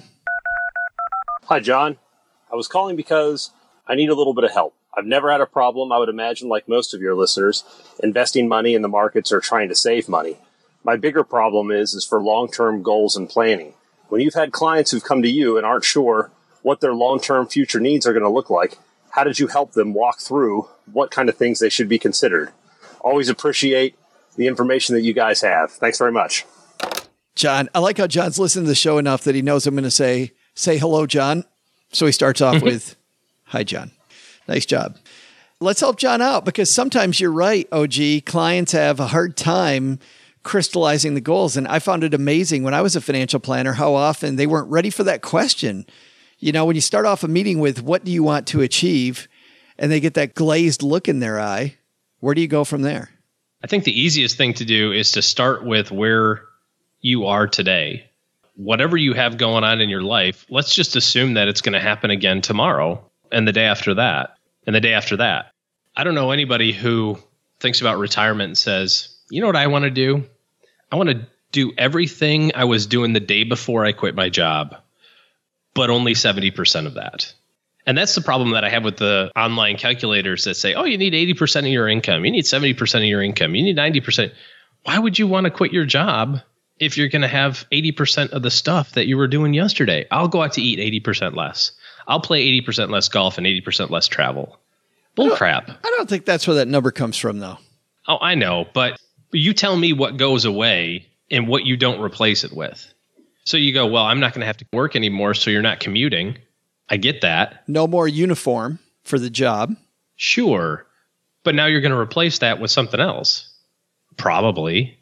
S7: Hi, John. I was calling because I need a little bit of help. I've never had a problem, I would imagine, like most of your listeners, investing money in the markets or trying to save money. My bigger problem is for long-term goals and planning. When you've had clients who've come to you and aren't sure what their long-term future needs are going to look like, how did you help them walk through what kind of things they should be considered? Always appreciate the information that you guys have. Thanks very much.
S1: John, I like how John's listened to the show enough that he knows I'm going to say hello, John. So he starts off with, hi, John. Nice job. Let's help John out because sometimes you're right, OG. Clients have a hard time crystallizing the goals. And I found it amazing when I was a financial planner, how often they weren't ready for that question. When you start off a meeting with what do you want to achieve and they get that glazed look in their eye, where do you go from there?
S4: I think the easiest thing to do is to start with where you are today. Whatever you have going on in your life, let's just assume that it's going to happen again tomorrow and the day after that and the day after that. I don't know anybody who thinks about retirement and says, you know what I want to do? I want to do everything I was doing the day before I quit my job, but only 70% of that. And that's the problem that I have with the online calculators that say, oh, you need 80% of your income. You need 70% of your income. You need 90%. Why would you want to quit your job if you're going to have 80% of the stuff that you were doing yesterday? I'll go out to eat 80% less. I'll play 80% less golf and 80% less travel. Bull crap.
S1: I don't think that's where that number comes from, though.
S4: Oh, I know, but you tell me what goes away and what you don't replace it with. So you go, well, I'm not going to have to work anymore, so you're not commuting. I get that.
S1: No more uniform for the job.
S4: Sure. But now you're going to replace that with something else. Probably.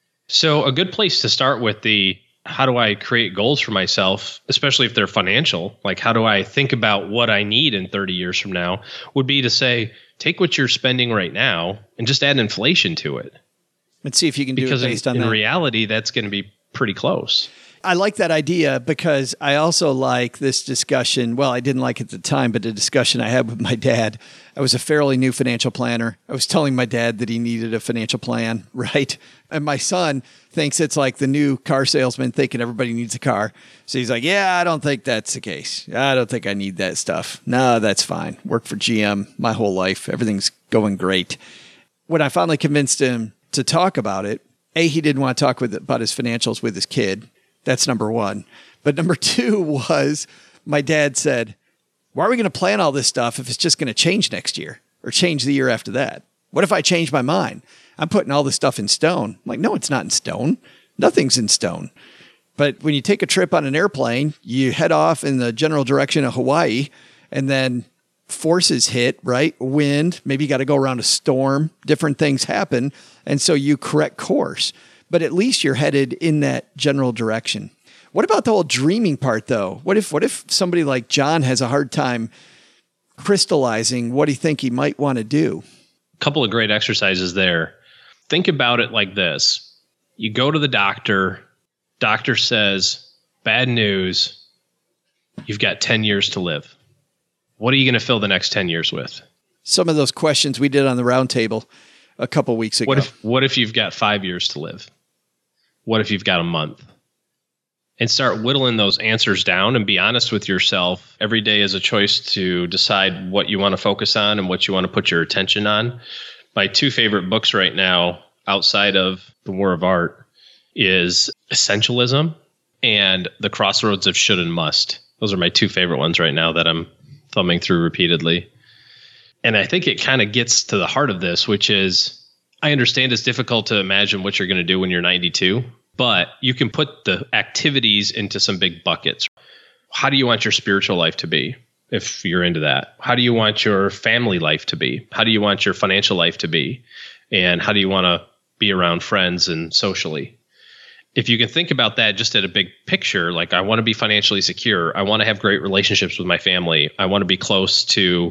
S4: So a good place to start with how do I create goals for myself, especially if they're financial, like how do I think about what I need in 30 years from now, would be to say, take what you're spending right now and just add inflation to it.
S1: Let's see if you can do it based on that.
S4: Because in reality, that's going to be pretty close.
S1: I like that idea because I also like this discussion. Well, I didn't like it at the time, but the discussion I had with my dad. I was a fairly new financial planner. I was telling my dad that he needed a financial plan, right? And my son thinks it's like the new car salesman thinking everybody needs a car. So he's like, yeah, I don't think that's the case. I don't think I need that stuff. No, that's fine. Worked for GM my whole life. Everything's going great. When I finally convinced him to talk about it, he didn't want to talk about his financials with his kid. That's number one. But number two was my dad said, why are we going to plan all this stuff if it's just going to change next year or change the year after that? What if I change my mind? I'm putting all this stuff in stone. I'm like, no, it's not in stone. Nothing's in stone. But when you take a trip on an airplane, you head off in the general direction of Hawaii and then forces hit, right? Wind, maybe you got to go around a storm, different things happen. And so you correct course. But at least you're headed in that general direction. What about the whole dreaming part, though? What if somebody like John has a hard time crystallizing what he think he might want to do?
S4: A couple of great exercises there. Think about it like this. You go to the doctor. Doctor says, bad news. You've got 10 years to live. What are you going to fill the next 10 years with?
S1: Some of those questions we did on the round table a couple weeks ago.
S4: What if you've got 5 years to live? What if you've got a month? And start whittling those answers down and be honest with yourself. Every day is a choice to decide what you want to focus on and what you want to put your attention on. My two favorite books right now, outside of The War of Art, is Essentialism and The Crossroads of Should and Must. Those are my two favorite ones right now that I'm thumbing through repeatedly. And I think it kind of gets to the heart of this, which is, I understand it's difficult to imagine what you're going to do when you're 92, but you can put the activities into some big buckets. How do you want your spiritual life to be, if you're into that? How do you want your family life to be? How do you want your financial life to be? And how do you want to be around friends and socially? If you can think about that just at a big picture, like I want to be financially secure. I want to have great relationships with my family. I want to be close to,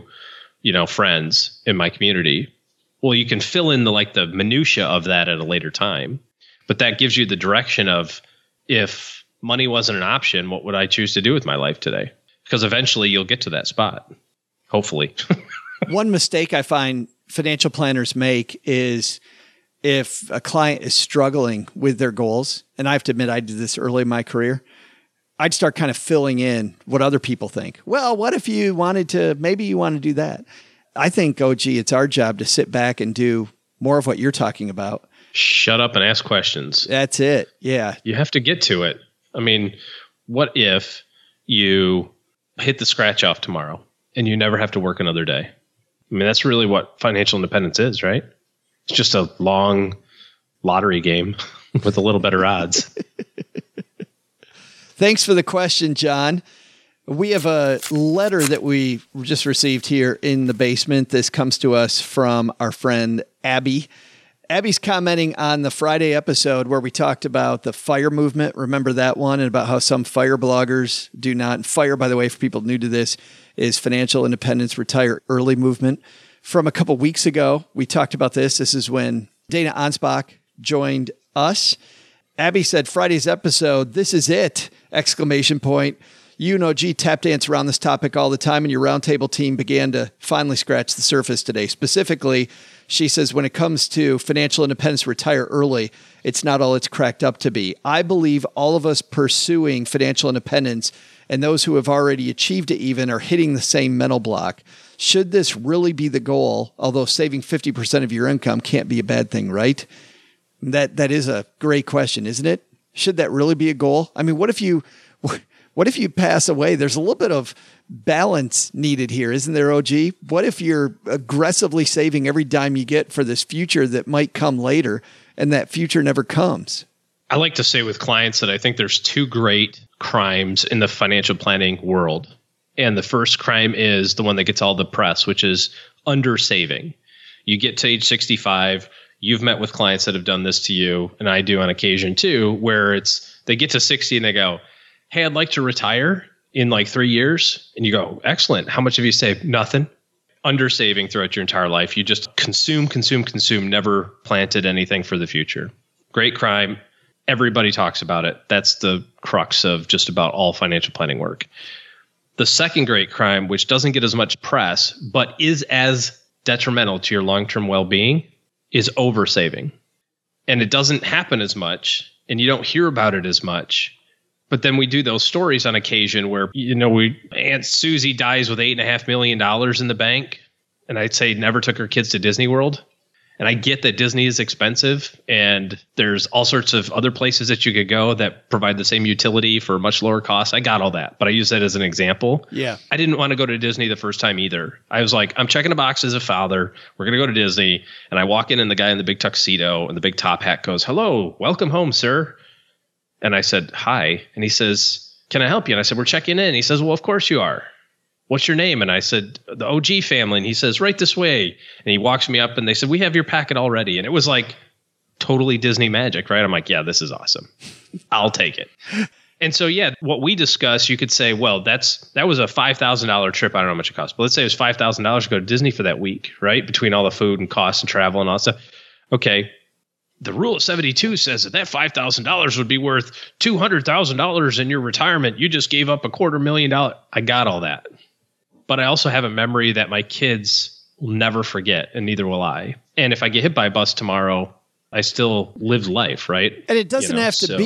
S4: friends in my community. Well, you can fill in the minutia of that at a later time, but that gives you the direction of, if money wasn't an option, what would I choose to do with my life today? Because eventually you'll get to that spot, hopefully.
S1: One mistake I find financial planners make is if a client is struggling with their goals, and I have to admit I did this early in my career, I'd start kind of filling in what other people think. Well, what if you wanted to, maybe you want to do that? I think, it's our job to sit back and do more of what you're talking about.
S4: Shut up and ask questions.
S1: That's it. Yeah.
S4: You have to get to it. I mean, what if you hit the scratch off tomorrow and you never have to work another day? I mean, that's really what financial independence is, right? It's just a long lottery game with a little better odds.
S1: Thanks for the question, John. We have a letter that we just received here in the basement. This comes to us from our friend Abby. Abby's commenting on the Friday episode where we talked about the FIRE movement. Remember that one? And about how some FIRE bloggers do not. And FIRE, by the way, for people new to this, is Financial Independence Retire Early movement. From a couple weeks ago, we talked about this. This is when Dana Ansbach joined us. Abby said, Friday's episode, this is it! ! You and OG tap dance around this topic all the time, and your roundtable team began to finally scratch the surface today. Specifically, she says, when it comes to financial independence, retire early, it's not all it's cracked up to be. I believe all of us pursuing financial independence and those who have already achieved it even are hitting the same mental block. Should this really be the goal, although saving 50% of your income can't be a bad thing, right? That is a great question, isn't it? Should that really be a goal? I mean, what if What if you pass away? There's a little bit of balance needed here, isn't there, OG? What if you're aggressively saving every dime you get for this future that might come later, and that future never comes?
S4: I like to say with clients that I think there's two great crimes in the financial planning world. And the first crime is the one that gets all the press, which is undersaving. You get to age 65, you've met with clients that have done this to you, and I do on occasion too, where they get to 60 and they go, hey, I'd like to retire in like 3 years. And you go, excellent. How much have you saved? Nothing. Undersaving throughout your entire life. You just consume, never planted anything for the future. Great crime. Everybody talks about it. That's the crux of just about all financial planning work. The second great crime, which doesn't get as much press, but is as detrimental to your long-term well-being, is oversaving. And it doesn't happen as much, and you don't hear about it as much. But then we do those stories on occasion where, Aunt Susie dies with $8.5 million in the bank, and I'd say never took her kids to Disney World. And I get that Disney is expensive, and there's all sorts of other places that you could go that provide the same utility for much lower cost. I got all that, but I use that as an example.
S1: Yeah.
S4: I didn't want to go to Disney the first time either. I was like, I'm checking a box as a father. We're going to go to Disney. And I walk in, and the guy in the big tuxedo and the big top hat goes, hello, welcome home, sir. And I said, hi. And he says, can I help you? And I said, we're checking in. He says, well, of course you are. What's your name? And I said, the OG family. And he says, right this way. And he walks me up, and they said, we have your packet already. And it was like totally Disney magic, right? I'm like, yeah, this is awesome. I'll take it. And so, yeah, what we discussed, you could say, well, that was a $5,000 trip. I don't know how much it cost, but let's say it was $5,000 to go to Disney for that week, right? Between all the food and costs and travel and all that stuff. Okay. The rule of 72 says that $5,000 would be worth $200,000 in your retirement. You just gave up $250,000. I got all that. But I also have a memory that my kids will never forget, and neither will I. And if I get hit by a bus tomorrow, I still lived life, right?
S1: And it doesn't have to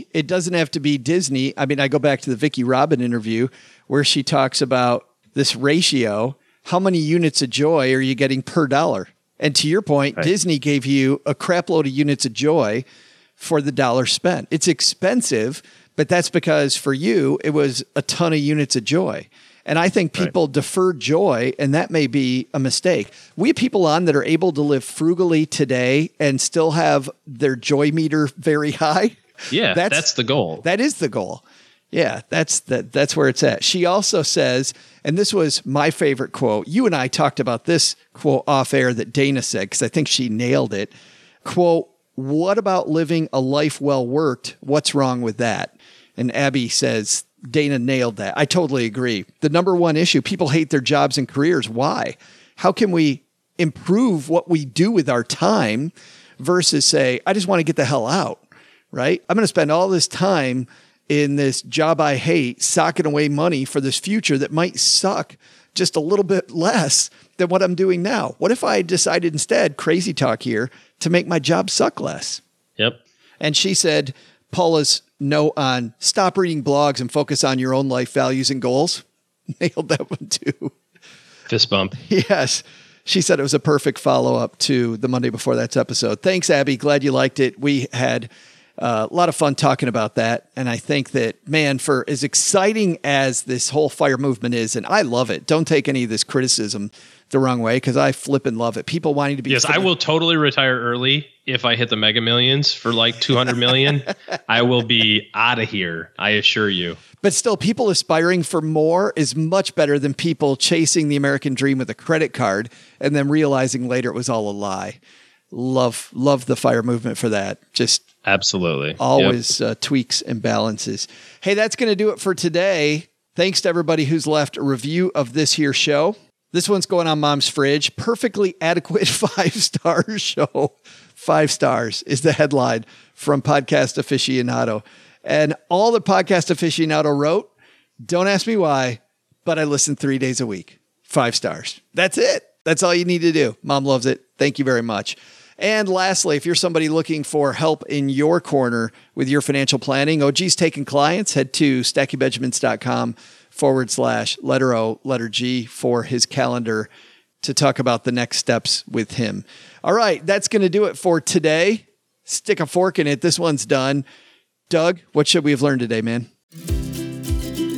S1: be Disney. I mean, I go back to the Vicki Robin interview where she talks about this ratio. How many units of joy are you getting per dollar? And to your point, right. Disney gave you a crap load of units of joy for the dollar spent. It's expensive, but that's because for you, it was a ton of units of joy. And I think people defer joy, and that may be a mistake. We have people on that are able to live frugally today and still have their joy meter very high.
S4: Yeah, that's the goal.
S1: That is the goal. Yeah, that's where it's at. She also says, and this was my favorite quote. You and I talked about this quote off air that Dana said, because I think she nailed it. Quote, what about living a life well worked? What's wrong with that? And Abby says, Dana nailed that. I totally agree. The number one issue, people hate their jobs and careers. Why? How can we improve what we do with our time versus say, I just want to get the hell out, right? I'm going to spend all this time in this job I hate, socking away money for this future that might suck just a little bit less than what I'm doing now. What if I decided instead, crazy talk here, to make my job suck less?
S4: Yep.
S1: And she said, Paula's note on stop reading blogs and focus on your own life values and goals. Nailed that one too.
S4: Fist bump.
S1: Yes. She said it was a perfect follow-up to the Monday Before That's episode. Thanks, Abby. Glad you liked it. We had a lot of fun talking about that. And I think that, man, for as exciting as this whole FIRE movement is, and I love it. Don't take any of this criticism the wrong way, because I flip and love it. People wanting to be.
S4: Yes, I will totally retire early if I hit the Mega Millions for like 200 million. I will be out of here. I assure you.
S1: But still, people aspiring for more is much better than people chasing the American dream with a credit card and then realizing later it was all a lie. Love the FIRE movement for that. Just
S4: absolutely
S1: always tweaks and balances. Hey, that's going to do it for today. Thanks to everybody who's left a review of this here show. This one's going on Mom's fridge. Perfectly adequate 5-star show. 5 stars is the headline from Podcast Aficionado. And all the Podcast Aficionado wrote, don't ask me why, but I listen 3 days a week. 5 stars. That's it. That's all you need to do. Mom loves it. Thank you very much. And lastly, if you're somebody looking for help in your corner with your financial planning, OG's taking clients, head to StackyBenjamins.com/letter O, letter G for his calendar to talk about the next steps with him. All right, that's going to do it for today. Stick a fork in it. This one's done. Doug, what should we have learned today, man?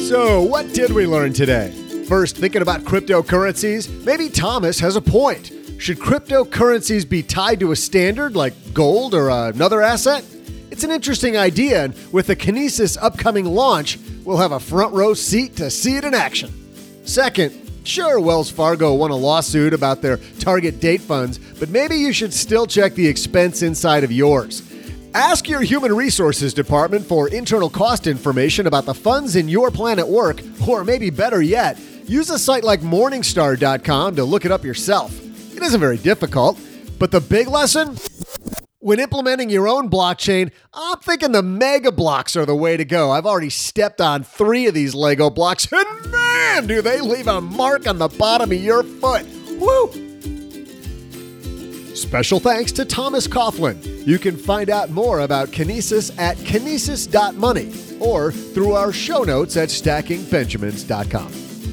S3: So, what did we learn today? First, thinking about cryptocurrencies, maybe Thomas has a point. Should cryptocurrencies be tied to a standard like gold or another asset? It's an interesting idea, and with the Kinesis upcoming launch, we'll have a front row seat to see it in action. Second, sure, Wells Fargo won a lawsuit about their target date funds, but maybe you should still check the expense inside of yours. Ask your human resources department for internal cost information about the funds in your plan at work, or maybe better yet, use a site like Morningstar.com to look it up yourself. It isn't very difficult, but the big lesson? When implementing your own blockchain, I'm thinking the mega blocks are the way to go. I've already stepped on 3 of these Lego blocks, and man, do they leave a mark on the bottom of your foot. Woo! Special thanks to Thomas Coughlin. You can find out more about Kinesis at kinesis.money or through our show notes at stackingbenjamins.com.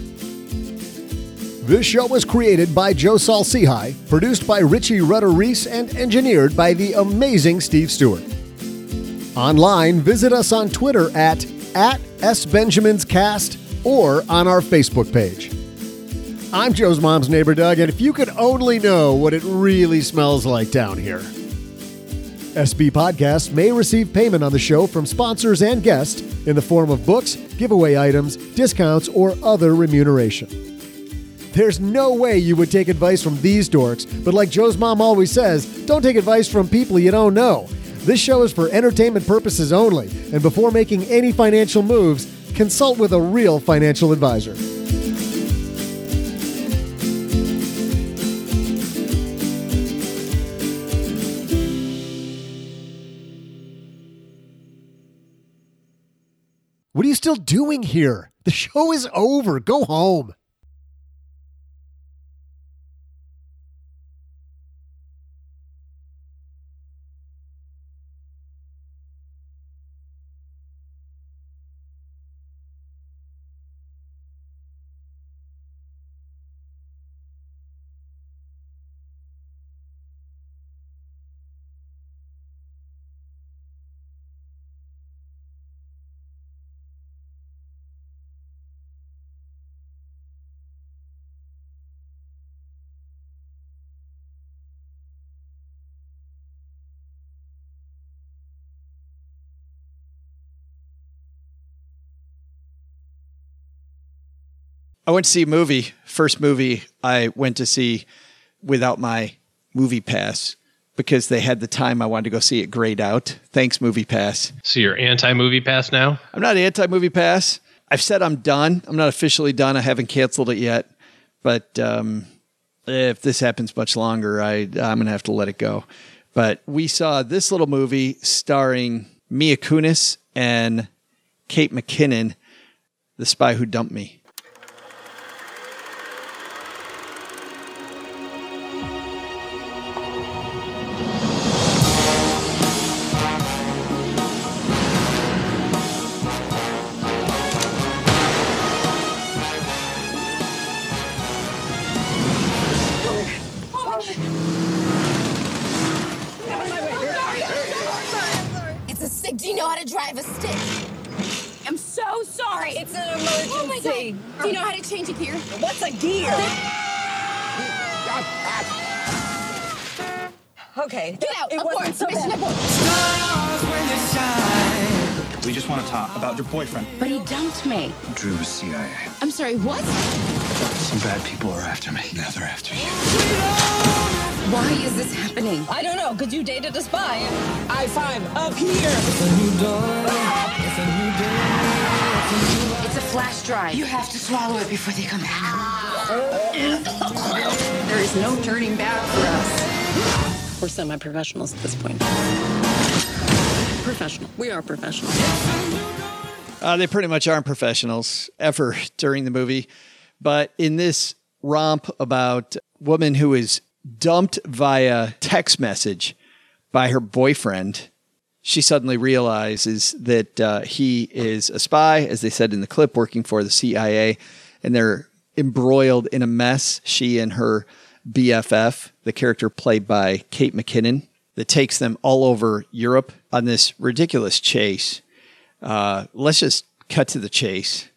S3: This show was created by Joe Saul-Sehy, produced by Richie Rutter-Reese, and engineered by the amazing Steve Stewart. Online, visit us on Twitter at SBenjaminsCast or on our Facebook page. I'm Joe's mom's neighbor, Doug, and if you could only know what it really smells like down here. SB Podcasts may receive payment on the show from sponsors and guests in the form of books, giveaway items, discounts, or other remuneration. There's no way you would take advice from these dorks, but like Joe's mom always says, don't take advice from people you don't know. This show is for entertainment purposes only, and before making any financial moves, consult with a real financial advisor. What are you still doing here? The show is over. Go home.
S1: I went to see a movie. First movie I went to see without my movie pass because they had the time I wanted to go see it grayed out. Thanks, Movie Pass.
S4: So you're anti-movie pass now?
S1: I'm not anti-movie pass. I've said I'm done. I'm not officially done. I haven't canceled it yet. But if this happens much longer, I'm going to have to let it go. But we saw this little movie starring Mila Kunis and Kate McKinnon, The Spy Who Dumped Me.
S8: Do you know how to drive a stick? I'm so sorry. It's an emergency. Oh my God. Do you know how to change a gear? What's a gear? Okay. Get out. Abort. So mission abort.
S9: We just want to talk about your boyfriend.
S8: But he dumped me.
S9: Drew was CIA.
S8: I'm sorry, what?
S9: Some bad people are after me. Now they're after you.
S8: Why is this happening?
S10: I don't know, because you dated a spy. I-5, up here. It's a new dawn. It's a new day.
S8: It's a flash drive.
S10: You have to swallow it before they come back.
S8: There is no turning back for us.
S10: We're semi-professionals at this point. Professional. We are professionals.
S1: They pretty much aren't professionals ever during the movie. But in this romp about a woman who is dumped via text message by her boyfriend, she suddenly realizes that he is a spy, as they said in the clip, working for the CIA, and they're embroiled in a mess, she and her BFF, the character played by Kate McKinnon, that takes them all over Europe on this ridiculous chase. Let's just cut to the chase.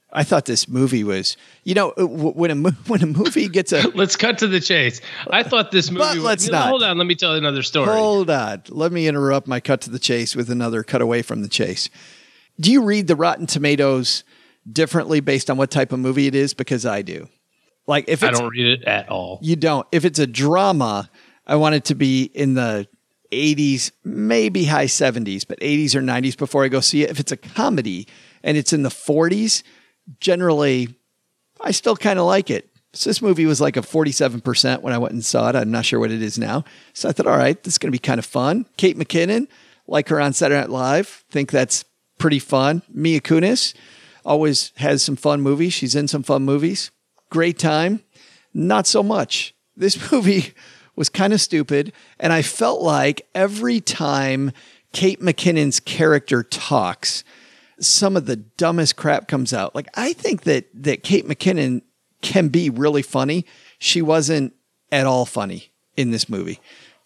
S1: I thought this movie was, when a movie gets a...
S4: Let's cut to the chase. I thought this movie...
S1: But let's not.
S4: Hold on, let me tell you another story.
S1: Hold on. Let me interrupt my cut to the chase with another cut away from the chase. Do you read the Rotten Tomatoes differently based on what type of movie it is? Because I do. Like, if
S4: I don't read it at all.
S1: You don't. If it's a drama, I want it to be in the 80s, maybe high 70s, but 80s or 90s before I go see it. If it's a comedy and it's in the 40s, generally, I still kind of like it. So this movie was like a 47% when I went and saw it. I'm not sure what it is now. So I thought, all right, this is going to be kind of fun. Kate McKinnon, like her on Saturday Night Live, think that's pretty fun. Mila Kunis always has some fun movies. She's in some fun movies. Great time. Not so much. This movie was kind of stupid. And I felt like every time Kate McKinnon's character talks, some of the dumbest crap comes out. Like, I think that Kate McKinnon can be really funny. She wasn't at all funny in this movie.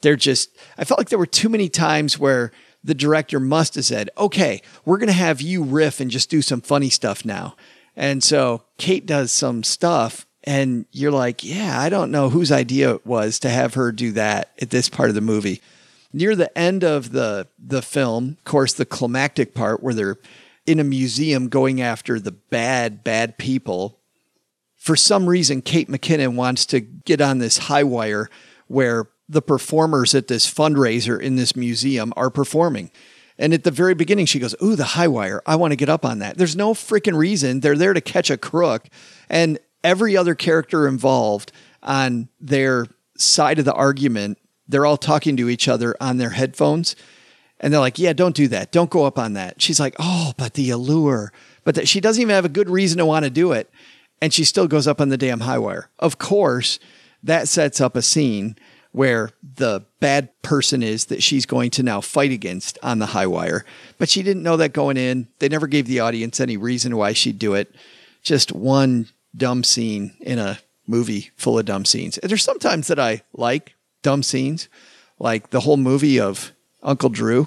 S1: I felt like there were too many times where the director must have said, okay, we're going to have you riff and just do some funny stuff now. And so Kate does some stuff and you're like, yeah, I don't know whose idea it was to have her do that at this part of the movie. Near the end of the film, of course, the climactic part where they're in a museum going after the bad people. For some reason, Kate McKinnon wants to get on this high wire where the performers at this fundraiser in this museum are performing. And at the very beginning, she goes, ooh, the high wire. I want to get up on that. There's no freaking reason. They're there to catch a crook. And every other character involved on their side of the argument, they're all talking to each other on their headphones. And they're like, yeah, don't do that. Don't go up on that. She's like, oh, but the allure. But she doesn't even have a good reason to want to do it. And she still goes up on the damn high wire. Of course, that sets up a scene where the bad person is that she's going to now fight against on the high wire. But she didn't know that going in. They never gave the audience any reason why she'd do it. Just one dumb scene in a movie full of dumb scenes. And there's sometimes that I like dumb scenes, like the whole movie of Uncle Drew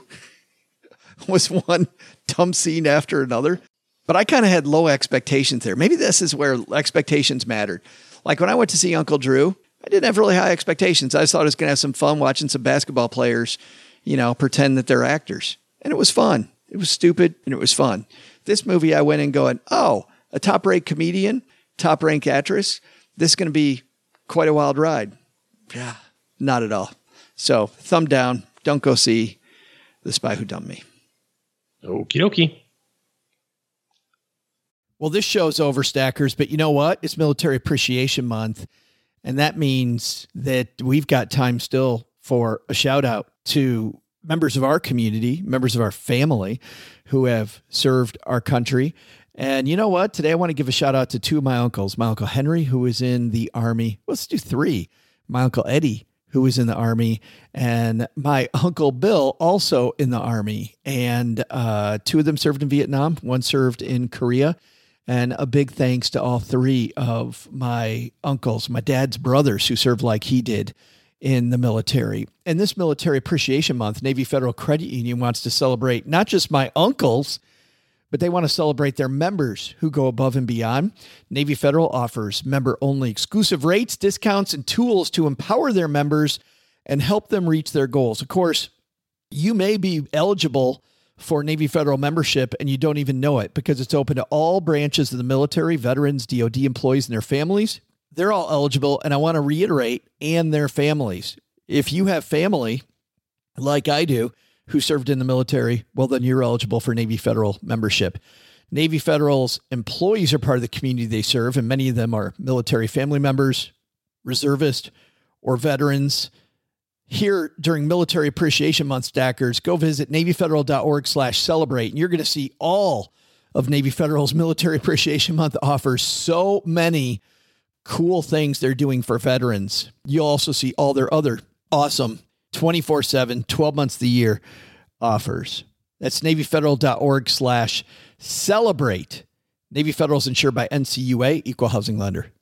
S1: was one dumb scene after another. But I kind of had low expectations there. Maybe this is where expectations mattered. Like when I went to see Uncle Drew, I didn't have really high expectations. I just thought I was going to have some fun watching some basketball players, pretend that they're actors. And it was fun. It was stupid and it was fun. This movie, I went in going, oh, a top-ranked comedian, top-ranked actress. This is going to be quite a wild ride. Yeah, not at all. So thumb down. Don't go see The Spy Who Dumped Me.
S4: Okie dokie.
S1: Well, this show's over, Stackers, but you know what? It's Military Appreciation Month, and that means that we've got time still for a shout-out to members of our community, members of our family who have served our country. And you know what? Today I want to give a shout-out to two of my uncles. My Uncle Henry, who was in the Army. Let's do three. My Uncle Eddie, who was in the Army, and my Uncle Bill, also in the Army. And two of them served in Vietnam. One served in Korea. And a big thanks to all three of my uncles, my dad's brothers, who served like he did in the military. And this Military Appreciation Month, Navy Federal Credit Union wants to celebrate not just my uncles, but they want to celebrate their members who go above and beyond. Navy Federal offers member-only exclusive rates, discounts, and tools to empower their members and help them reach their goals. Of course, you may be eligible for Navy Federal membership and you don't even know it because it's open to all branches of the military, veterans, DOD employees, and their families. They're all eligible, and I want to reiterate, and their families. If you have family, like I do, who served in the military, well, then you're eligible for Navy Federal membership. Navy Federal's employees are part of the community they serve, and many of them are military family members, reservists, or veterans. Here during Military Appreciation Month, Stackers, go visit NavyFederal.org/celebrate, and you're going to see all of Navy Federal's Military Appreciation Month offers so many cool things they're doing for veterans. You'll also see all their other awesome 24/7, 12 months of the year offers. That's NavyFederal.org/celebrate. Navy Federal is insured by NCUA, Equal Housing Lender.